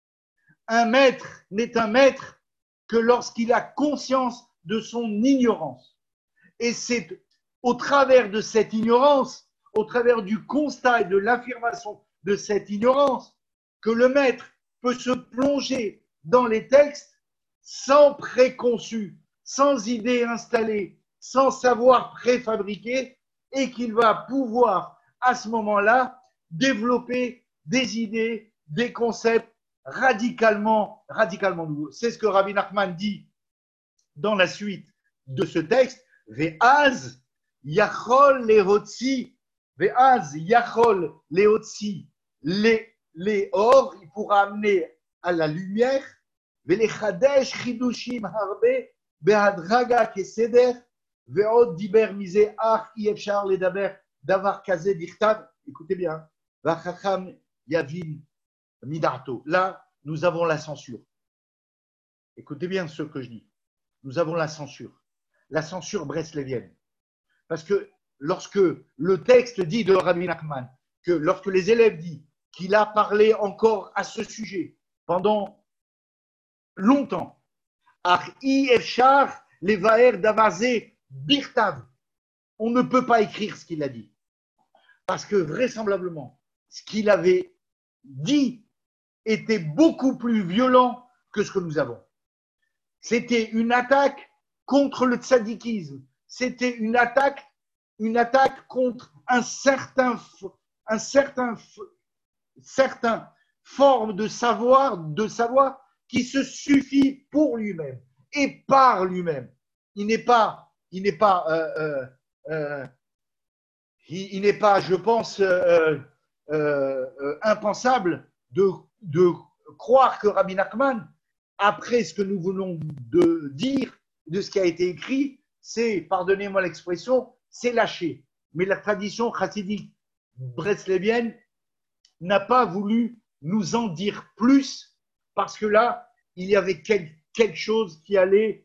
A: Un maître n'est un maître que lorsqu'il a conscience de son ignorance. Et c'est au travers de cette ignorance, au travers du constat et de l'affirmation de cette ignorance, que le maître peut se plonger dans les textes sans préconçu, sans idée installée, sans savoir préfabriqué, et qu'il va pouvoir à ce moment-là développer des idées, des concepts radicalement nouveaux. C'est ce que Rabbi Nachman dit dans la suite de ce texte. Ve'az yachol lehotzi, ve'az yachol lehotzi les or, il pourra amener à la lumière, ve'lechadesh chidushim harbe behadraga keseder ve'od diber mise ach yefshar ledaber davar kaze dichtav. Écoutez bien, vachacham yavin midarto. Là, nous avons la censure. Écoutez bien ce que je dis. Nous avons la censure breslévienne. Parce que lorsque le texte dit de Rabbi Nachman, que lorsque les élèves disent qu'il a parlé encore à ce sujet pendant longtemps, Ar'i efshar levaer davazé birtav, on ne peut pas écrire ce qu'il a dit. Parce que vraisemblablement, ce qu'il avait dit était beaucoup plus violent que ce que nous avons. C'était une attaque contre le tzadikisme. C'était une attaque contre un certain forme de savoir qui se suffit pour lui-même et par lui-même. Il n'est pas, je pense, impensable de croire que Rabbi Nachman, après ce que nous venons de dire, de ce qui a été écrit, c'est, pardonnez-moi l'expression, c'est lâché. Mais la tradition chassidique breslevienne n'a pas voulu nous en dire plus parce que là, il y avait quelque chose qui allait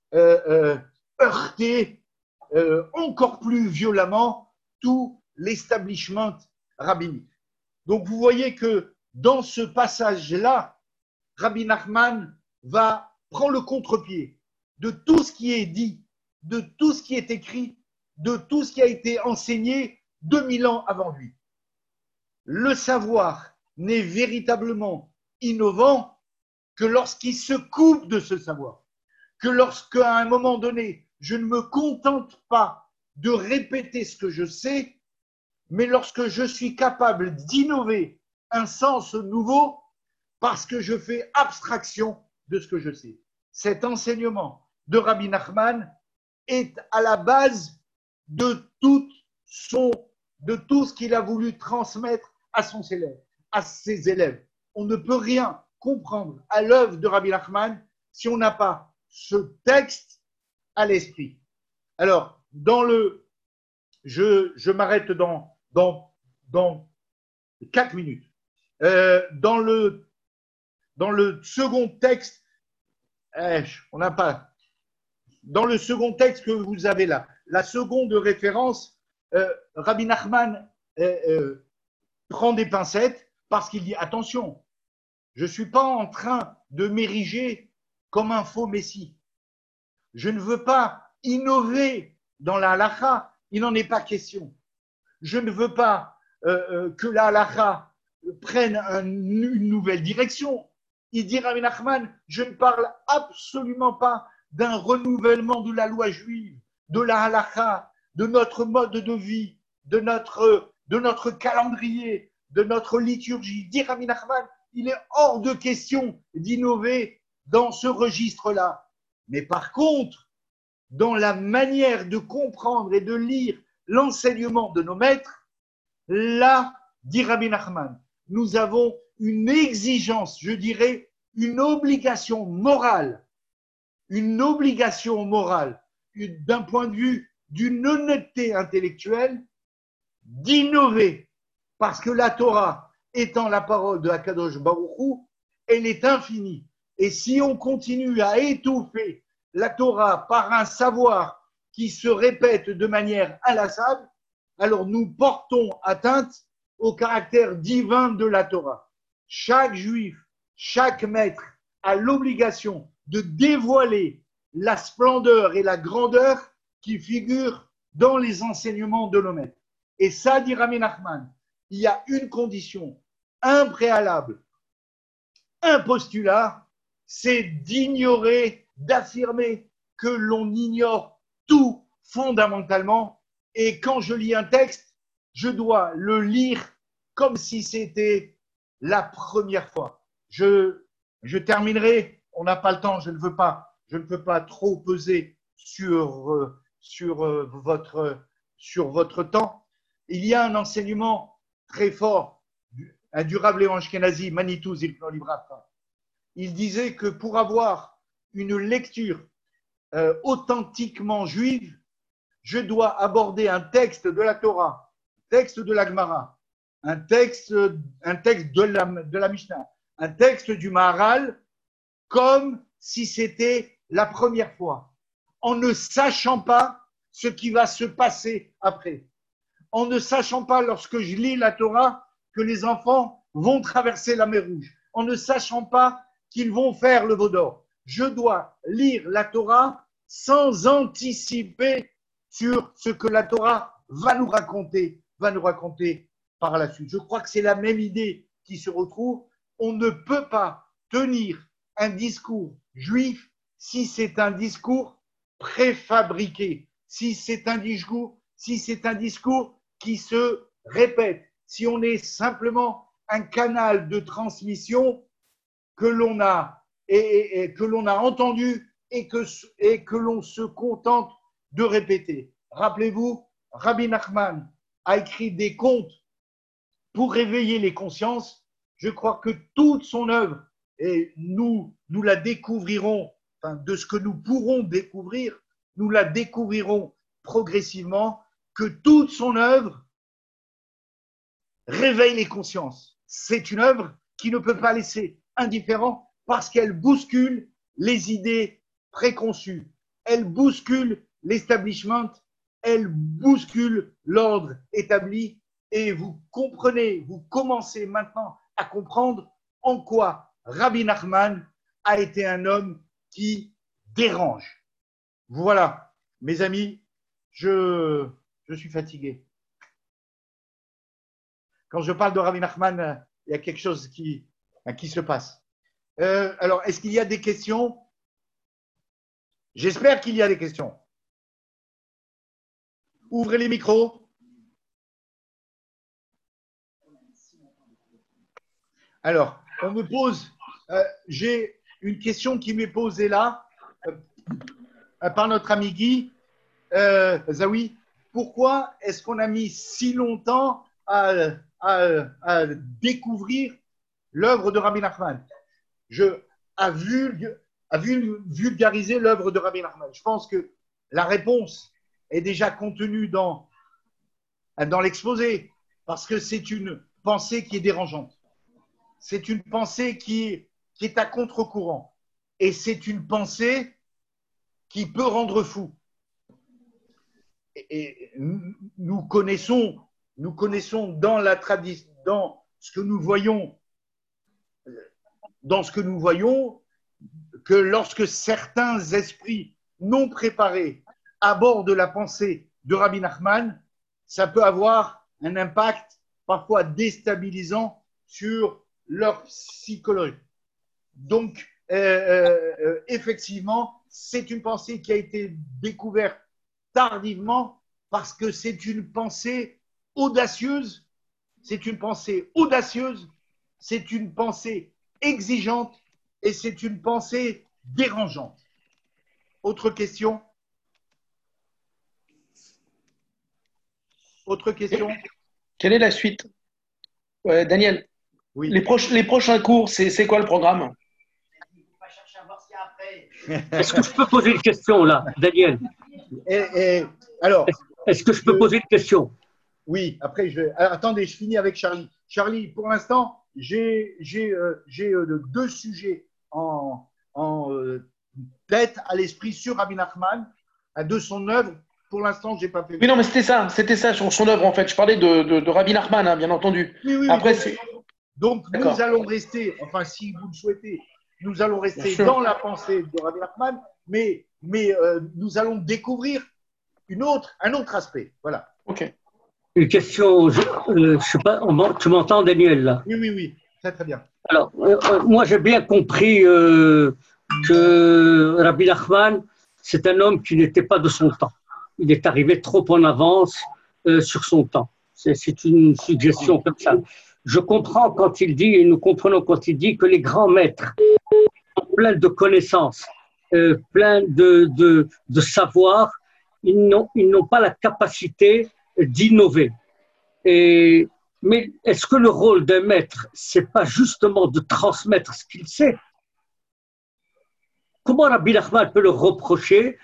A: heurter encore plus violemment tout l'establishment rabbinique. Donc vous voyez que dans ce passage-là, Rabbi Nachman prend le contre-pied de tout ce qui est dit, de tout ce qui est écrit, de tout ce qui a été enseigné 2000 ans avant lui. Le savoir n'est véritablement innovant que lorsqu'il se coupe de ce savoir, que lorsqu'à un moment donné, je ne me contente pas de répéter ce que je sais, mais lorsque je suis capable d'innover un sens nouveau parce que je fais abstraction de ce que je sais. Cet enseignement de Rabbi Nachman est à la base de tout ce qu'il a voulu transmettre à ses élèves. On ne peut rien comprendre à l'œuvre de Rabbi Nachman si on n'a pas ce texte à l'esprit. Alors, je m'arrête dans 4 minutes. Dans le second texte, on n'a pas. Dans le second texte que vous avez là, la seconde référence, Rabbi Nachman prend des pincettes parce qu'il dit attention, je ne suis pas en train de m'ériger comme un faux messie. Je ne veux pas innover dans la halakha, il n'en est pas question. Je ne veux pas que la halakha prenne une nouvelle direction. Il dit Rabbi Nachman, je ne parle absolument pas d'un renouvellement de la loi juive, de la halakha, de notre mode de vie, de notre calendrier, de notre liturgie. Dit Rabbi Nachman, il est hors de question d'innover dans ce registre-là. Mais par contre, dans la manière de comprendre et de lire l'enseignement de nos maîtres, là, dit Rabbi Nachman, nous avons une exigence, je dirais, une obligation morale d'un point de vue d'une honnêteté intellectuelle, d'innover, parce que la Torah étant la parole de Akadosh Baruch Hu, elle est infinie. Et si on continue à étouffer la Torah par un savoir qui se répète de manière inlassable, alors nous portons atteinte au caractère divin de la Torah. Chaque juif, chaque maître a l'obligation de dévoiler la splendeur et la grandeur qui figurent dans les enseignements de nos maîtres. Et ça, dit Rabbi Nachman, il y a une condition, un préalable, un postulat, c'est d'ignorer, d'affirmer que l'on ignore tout fondamentalement. Et quand je lis un texte, je dois le lire comme si c'était la première fois. Je terminerai, on n'a pas le temps, je ne veux pas trop peser sur votre temps. Il y a un enseignement très fort, un durable évangénazi, Manitou Zilpno Librata. Il disait que pour avoir une lecture authentiquement juive, je dois aborder un texte de la Torah, texte de la Gemara, un texte de la Mishnah, un texte du Maharal, comme si c'était la première fois, en ne sachant pas ce qui va se passer après, en ne sachant pas lorsque je lis la Torah que les enfants vont traverser la mer Rouge, en ne sachant pas qu'ils vont faire le veau d'or. Je dois lire la Torah sans anticiper sur ce que la Torah va nous raconter par la suite. Je crois que c'est la même idée qui se retrouve. On ne peut pas tenir un discours juif si c'est un discours préfabriqué, si c'est un discours qui se répète, si on est simplement un canal de transmission que l'on a entendu et que l'on se contente de répéter. Rappelez-vous, Rabbi Nachman a écrit des contes pour réveiller les consciences. Je crois que toute son œuvre, et nous la découvrirons, enfin, de ce que nous pourrons découvrir, nous la découvrirons progressivement, que toute son œuvre réveille les consciences. C'est une œuvre qui ne peut pas laisser indifférent parce qu'elle bouscule les idées préconçues. Elle bouscule l'establishment, elle bouscule l'ordre établi et vous comprenez, vous commencez maintenant à comprendre en quoi Rabbi Nachman a été un homme qui dérange. Voilà, mes amis, je suis fatigué. Quand je parle de Rabbi Nachman, il y a quelque chose qui se passe. Alors, est-ce qu'il y a des questions? J'espère qu'il y a des questions. Ouvrez les micros. Alors, on me pose, j'ai une question qui m'est posée là par notre ami Guy Zawi. Pourquoi est-ce qu'on a mis si longtemps à découvrir l'œuvre de Rabbi Nachman? À vulgariser l'œuvre de Rabbi Nachman. Je pense que la réponse est déjà contenue dans l'exposé, parce que c'est une pensée qui est dérangeante. C'est une pensée qui est à contre-courant. Et c'est une pensée qui peut rendre fou. Et nous connaissons dans la tradition, dans ce que nous voyons, que lorsque certains esprits non préparés abordent la pensée de Rabbi Nachman, ça peut avoir un impact parfois déstabilisant sur leur psychologie. Donc, effectivement, c'est une pensée qui a été découverte tardivement parce que c'est une pensée audacieuse, c'est une pensée exigeante et c'est une pensée dérangeante. Autre question? Autre question?
C: Quelle est la suite? Daniel,
A: oui.
C: Les prochains cours, c'est quoi le programme?
D: Est-ce que je peux poser une question là, Daniel?
A: Alors,
D: est-ce que je peux poser une question?
A: Oui, après, attendez, je finis avec Charlie. Charlie, pour l'instant, j'ai deux sujets en tête, à l'esprit sur Rabbi Nachman, de son œuvre. Pour l'instant, je n'ai pas fait.
C: Oui, non, mais c'était ça, sur son œuvre, en fait. Je parlais de Rabbi Nachman, hein, bien entendu.
A: Oui,
C: après,
A: donc nous allons rester, enfin, si vous le souhaitez, nous allons rester dans la pensée de Rabbi Nachman, mais nous allons découvrir un autre aspect. Voilà.
C: Ok.
D: Une question, je sais pas, tu m'entends, Daniel, là?
A: Oui, très bien.
D: Alors, moi, j'ai bien compris que Rabbi Nachman, c'est un homme qui n'était pas de son temps. Il est arrivé trop en avance sur son temps. C'est une suggestion comme ça. Je comprends quand il dit, et nous comprenons quand il dit que les grands maîtres, pleins de connaissances, pleins de savoir, ils n'ont pas la capacité d'innover. Mais est-ce que le rôle d'un maître, c'est pas justement de transmettre ce qu'il sait? Comment Rabbi Nachman peut leur reprocher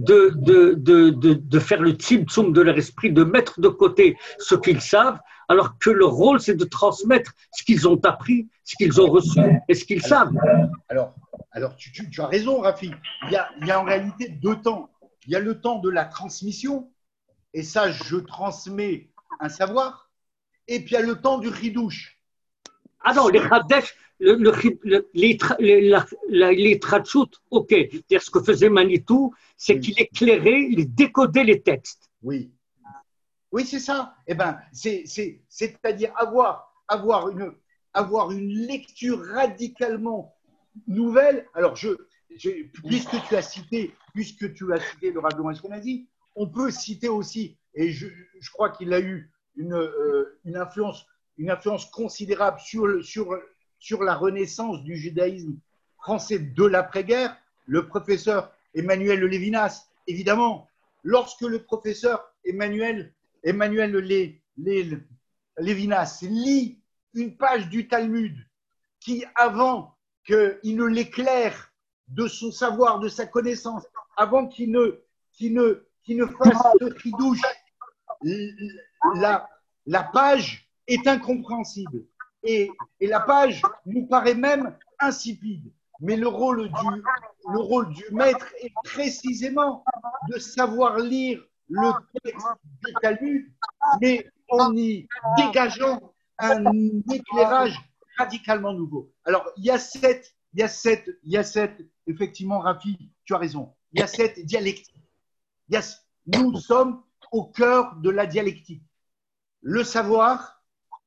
D: de faire le tzimtzum de leur esprit, de mettre de côté ce qu'ils savent, alors que leur rôle, c'est de transmettre ce qu'ils ont appris, ce qu'ils ont reçu et ce qu'ils savent?
A: Alors tu as raison, Rafi. Il y a en réalité deux temps. Il y a le temps de la transmission, et ça, je transmets un savoir, et puis il y a le temps du ridouche.
D: Ah non, les Hadesh, les Tratchout, ok. C'est-à-dire ce que faisait Manitou, c'est qu'il éclairait, il décodait les textes.
A: Oui, c'est ça. Eh ben, c'est-à-dire avoir une lecture radicalement nouvelle. Alors, puisque tu as cité le Rav Laurent Eskenazi, on peut citer aussi, et je crois qu'il a eu une influence considérable sur la renaissance du judaïsme français de l'après-guerre, le professeur Emmanuel Lévinas. Évidemment, lorsque le professeur Emmanuel Lévinas lit une page du Talmud qui, avant qu'il ne l'éclaire de son savoir, de sa connaissance, avant qu'il ne fasse le chidouche, la page est incompréhensible. Et la page nous paraît même insipide. Mais le rôle du maître est précisément de savoir lire le texte du Talmud, mais en y dégageant un éclairage radicalement nouveau. Alors, il y a cette, effectivement, Rafi, tu as raison, il y a cette dialectique. Nous sommes au cœur de la dialectique. Le savoir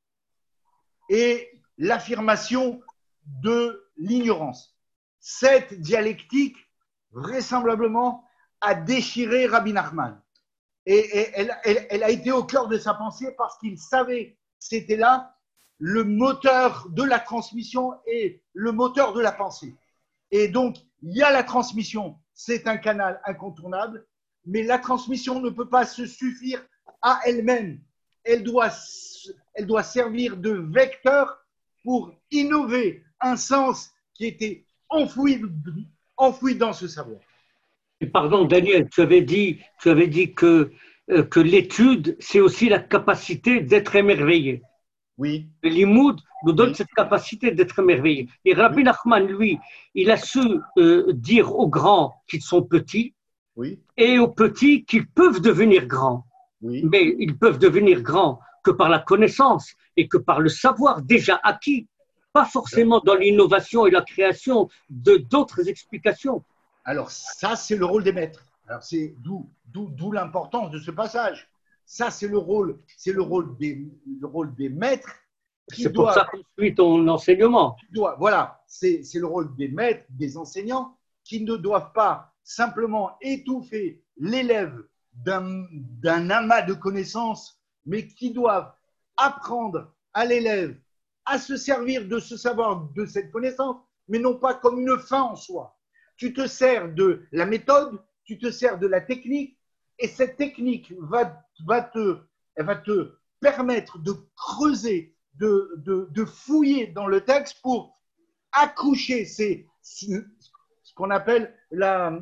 A: et l'affirmation de l'ignorance. Cette dialectique, vraisemblablement, a déchiré Rabbi Nachman. Et elle a été au cœur de sa pensée parce qu'il savait, c'était là, le moteur de la transmission et le moteur de la pensée. Et donc, il y a la transmission, c'est un canal incontournable, mais la transmission ne peut pas se suffire à elle-même. Elle doit servir de vecteur pour innover un sens qui était enfoui dans ce savoir.
D: Pardon, Daniel, tu avais dit que l'étude, c'est aussi la capacité d'être émerveillé.
A: Oui.
D: Le limoud nous donne cette capacité d'être émerveillé. Et Rabbi Nachman, lui, il a su dire aux grands qu'ils sont petits et aux petits qu'ils peuvent devenir grands.
A: Oui.
D: Mais ils peuvent devenir grands que par la connaissance et que par le savoir déjà acquis, pas forcément dans l'innovation et la création de d'autres explications.
A: Alors ça, c'est le rôle des maîtres. Alors c'est d'où l'importance de ce passage. Ça, c'est le rôle des maîtres.
D: C'est pour ça qu'on suit ton enseignement.
A: Voilà, c'est le rôle des maîtres, des enseignants, qui ne doivent pas simplement étouffer l'élève d'un amas de connaissances, mais qui doivent apprendre à l'élève à se servir de ce savoir, de cette connaissance, mais non pas comme une fin en soi. Tu te sers de la méthode, tu te sers de la technique, et cette technique va te permettre de creuser, de fouiller dans le texte pour accoucher ce qu'on appelle la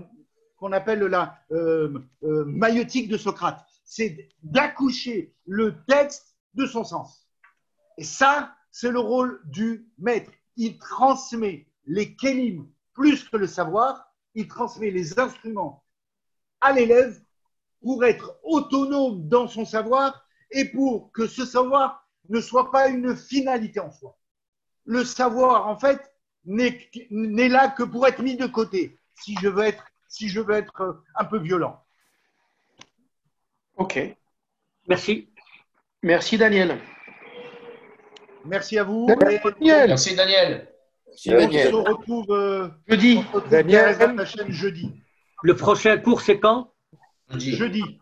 A: maïeutique de Socrate. C'est d'accoucher le texte de son sens. Et ça, c'est le rôle du maître. Il transmet les kélim plus que le savoir, il transmet les instruments à l'élève pour être autonome dans son savoir et pour que ce savoir ne soit pas une finalité en soi. Le savoir, en fait, n'est là que pour être mis de côté, si je veux être un peu violent.
C: Ok.
D: Merci.
C: Merci, Daniel.
A: Merci à vous.
E: Daniel.
B: Merci, Daniel.
A: On se retrouve
C: jeudi.
A: Daniel, à la chaîne jeudi.
D: Le prochain cours, c'est quand?
A: Jeudi.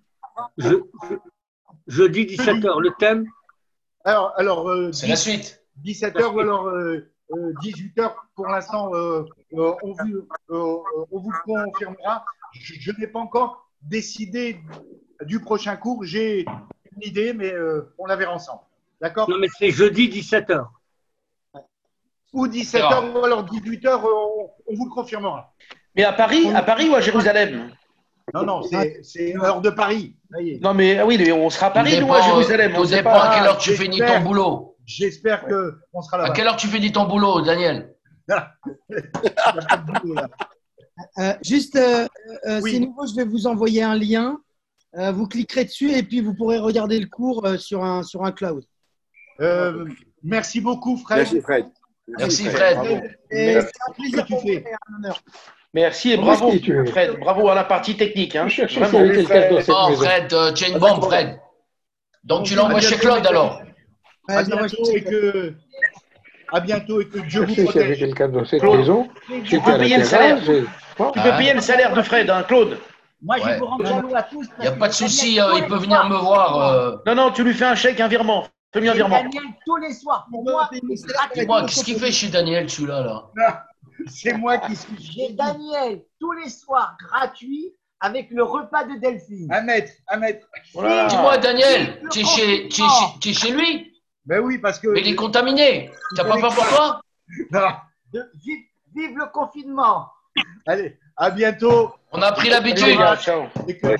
D: Jeudi 17h. Le thème?
A: Alors
B: c'est la suite.
A: 17h ou alors 18h. Pour l'instant, on vous le confirmera. Je n'ai pas encore décidé du prochain cours. J'ai une idée, mais on la verra ensemble. D'accord?
D: Non, mais c'est jeudi 17h.
A: Ou 17h ou alors 18h, on vous le confirmera.
C: Mais à Paris ou à Jérusalem?
A: Non, c'est heure de Paris.
C: Non, mais oui, mais on sera à Paris ou à Jérusalem?
B: Tout dépend à quelle heure tu finis ton boulot.
A: J'espère qu'on sera là-bas.
B: À quelle heure tu finis ton boulot, Daniel?
F: Juste,
A: Oui.
F: c'est nouveau, je vais vous envoyer un lien. Vous cliquerez dessus et puis vous pourrez regarder le cours sur un cloud.
A: Merci beaucoup, Fred.
E: Merci, Fred.
B: Merci, Fred.
F: Et c'est un plaisir
A: que tu
F: pour
A: fais.
F: vous et un honneur.
C: Merci et bravo, Fred. Bravo à la partie technique. Hein.
E: Vraiment.
B: Oh, Fred, tu es une bombe, Fred. Donc, tu l'envoies chez Claude, alors.
A: À bientôt et que Dieu vous
E: S'il y avait
A: protège.
E: quelqu'un dans cette
C: Claude,
E: maison,
C: tu peux payer le salaire. Tu peux payer le salaire de Fred, hein, Claude.
G: Moi, je
B: Ouais.
G: vous rends jaloux à tous.
B: Il n'y a pas de souci, il peut venir me voir.
C: Non, tu lui fais un chèque, un virement. Fais-lui un virement.
G: Daniel, tous les soirs, pour moi, c'est gratuit.
B: Dis-moi, qu'est-ce qu'il fait chez Daniel, celui-là, là?
A: C'est moi qui suis.
G: J'ai Daniel tous les soirs gratuit avec le repas de Delphine.
A: Un mètre.
C: Voilà.
B: Dis-moi, Daniel, tu es chez lui?
A: Ben oui, parce que.
B: Mais il est contaminé. Tu n'as pas peur pour toi?
A: Non.
G: Vive le confinement.
A: Allez, à bientôt.
B: On a pris l'habitude.
C: Les gars, ciao.
A: Et que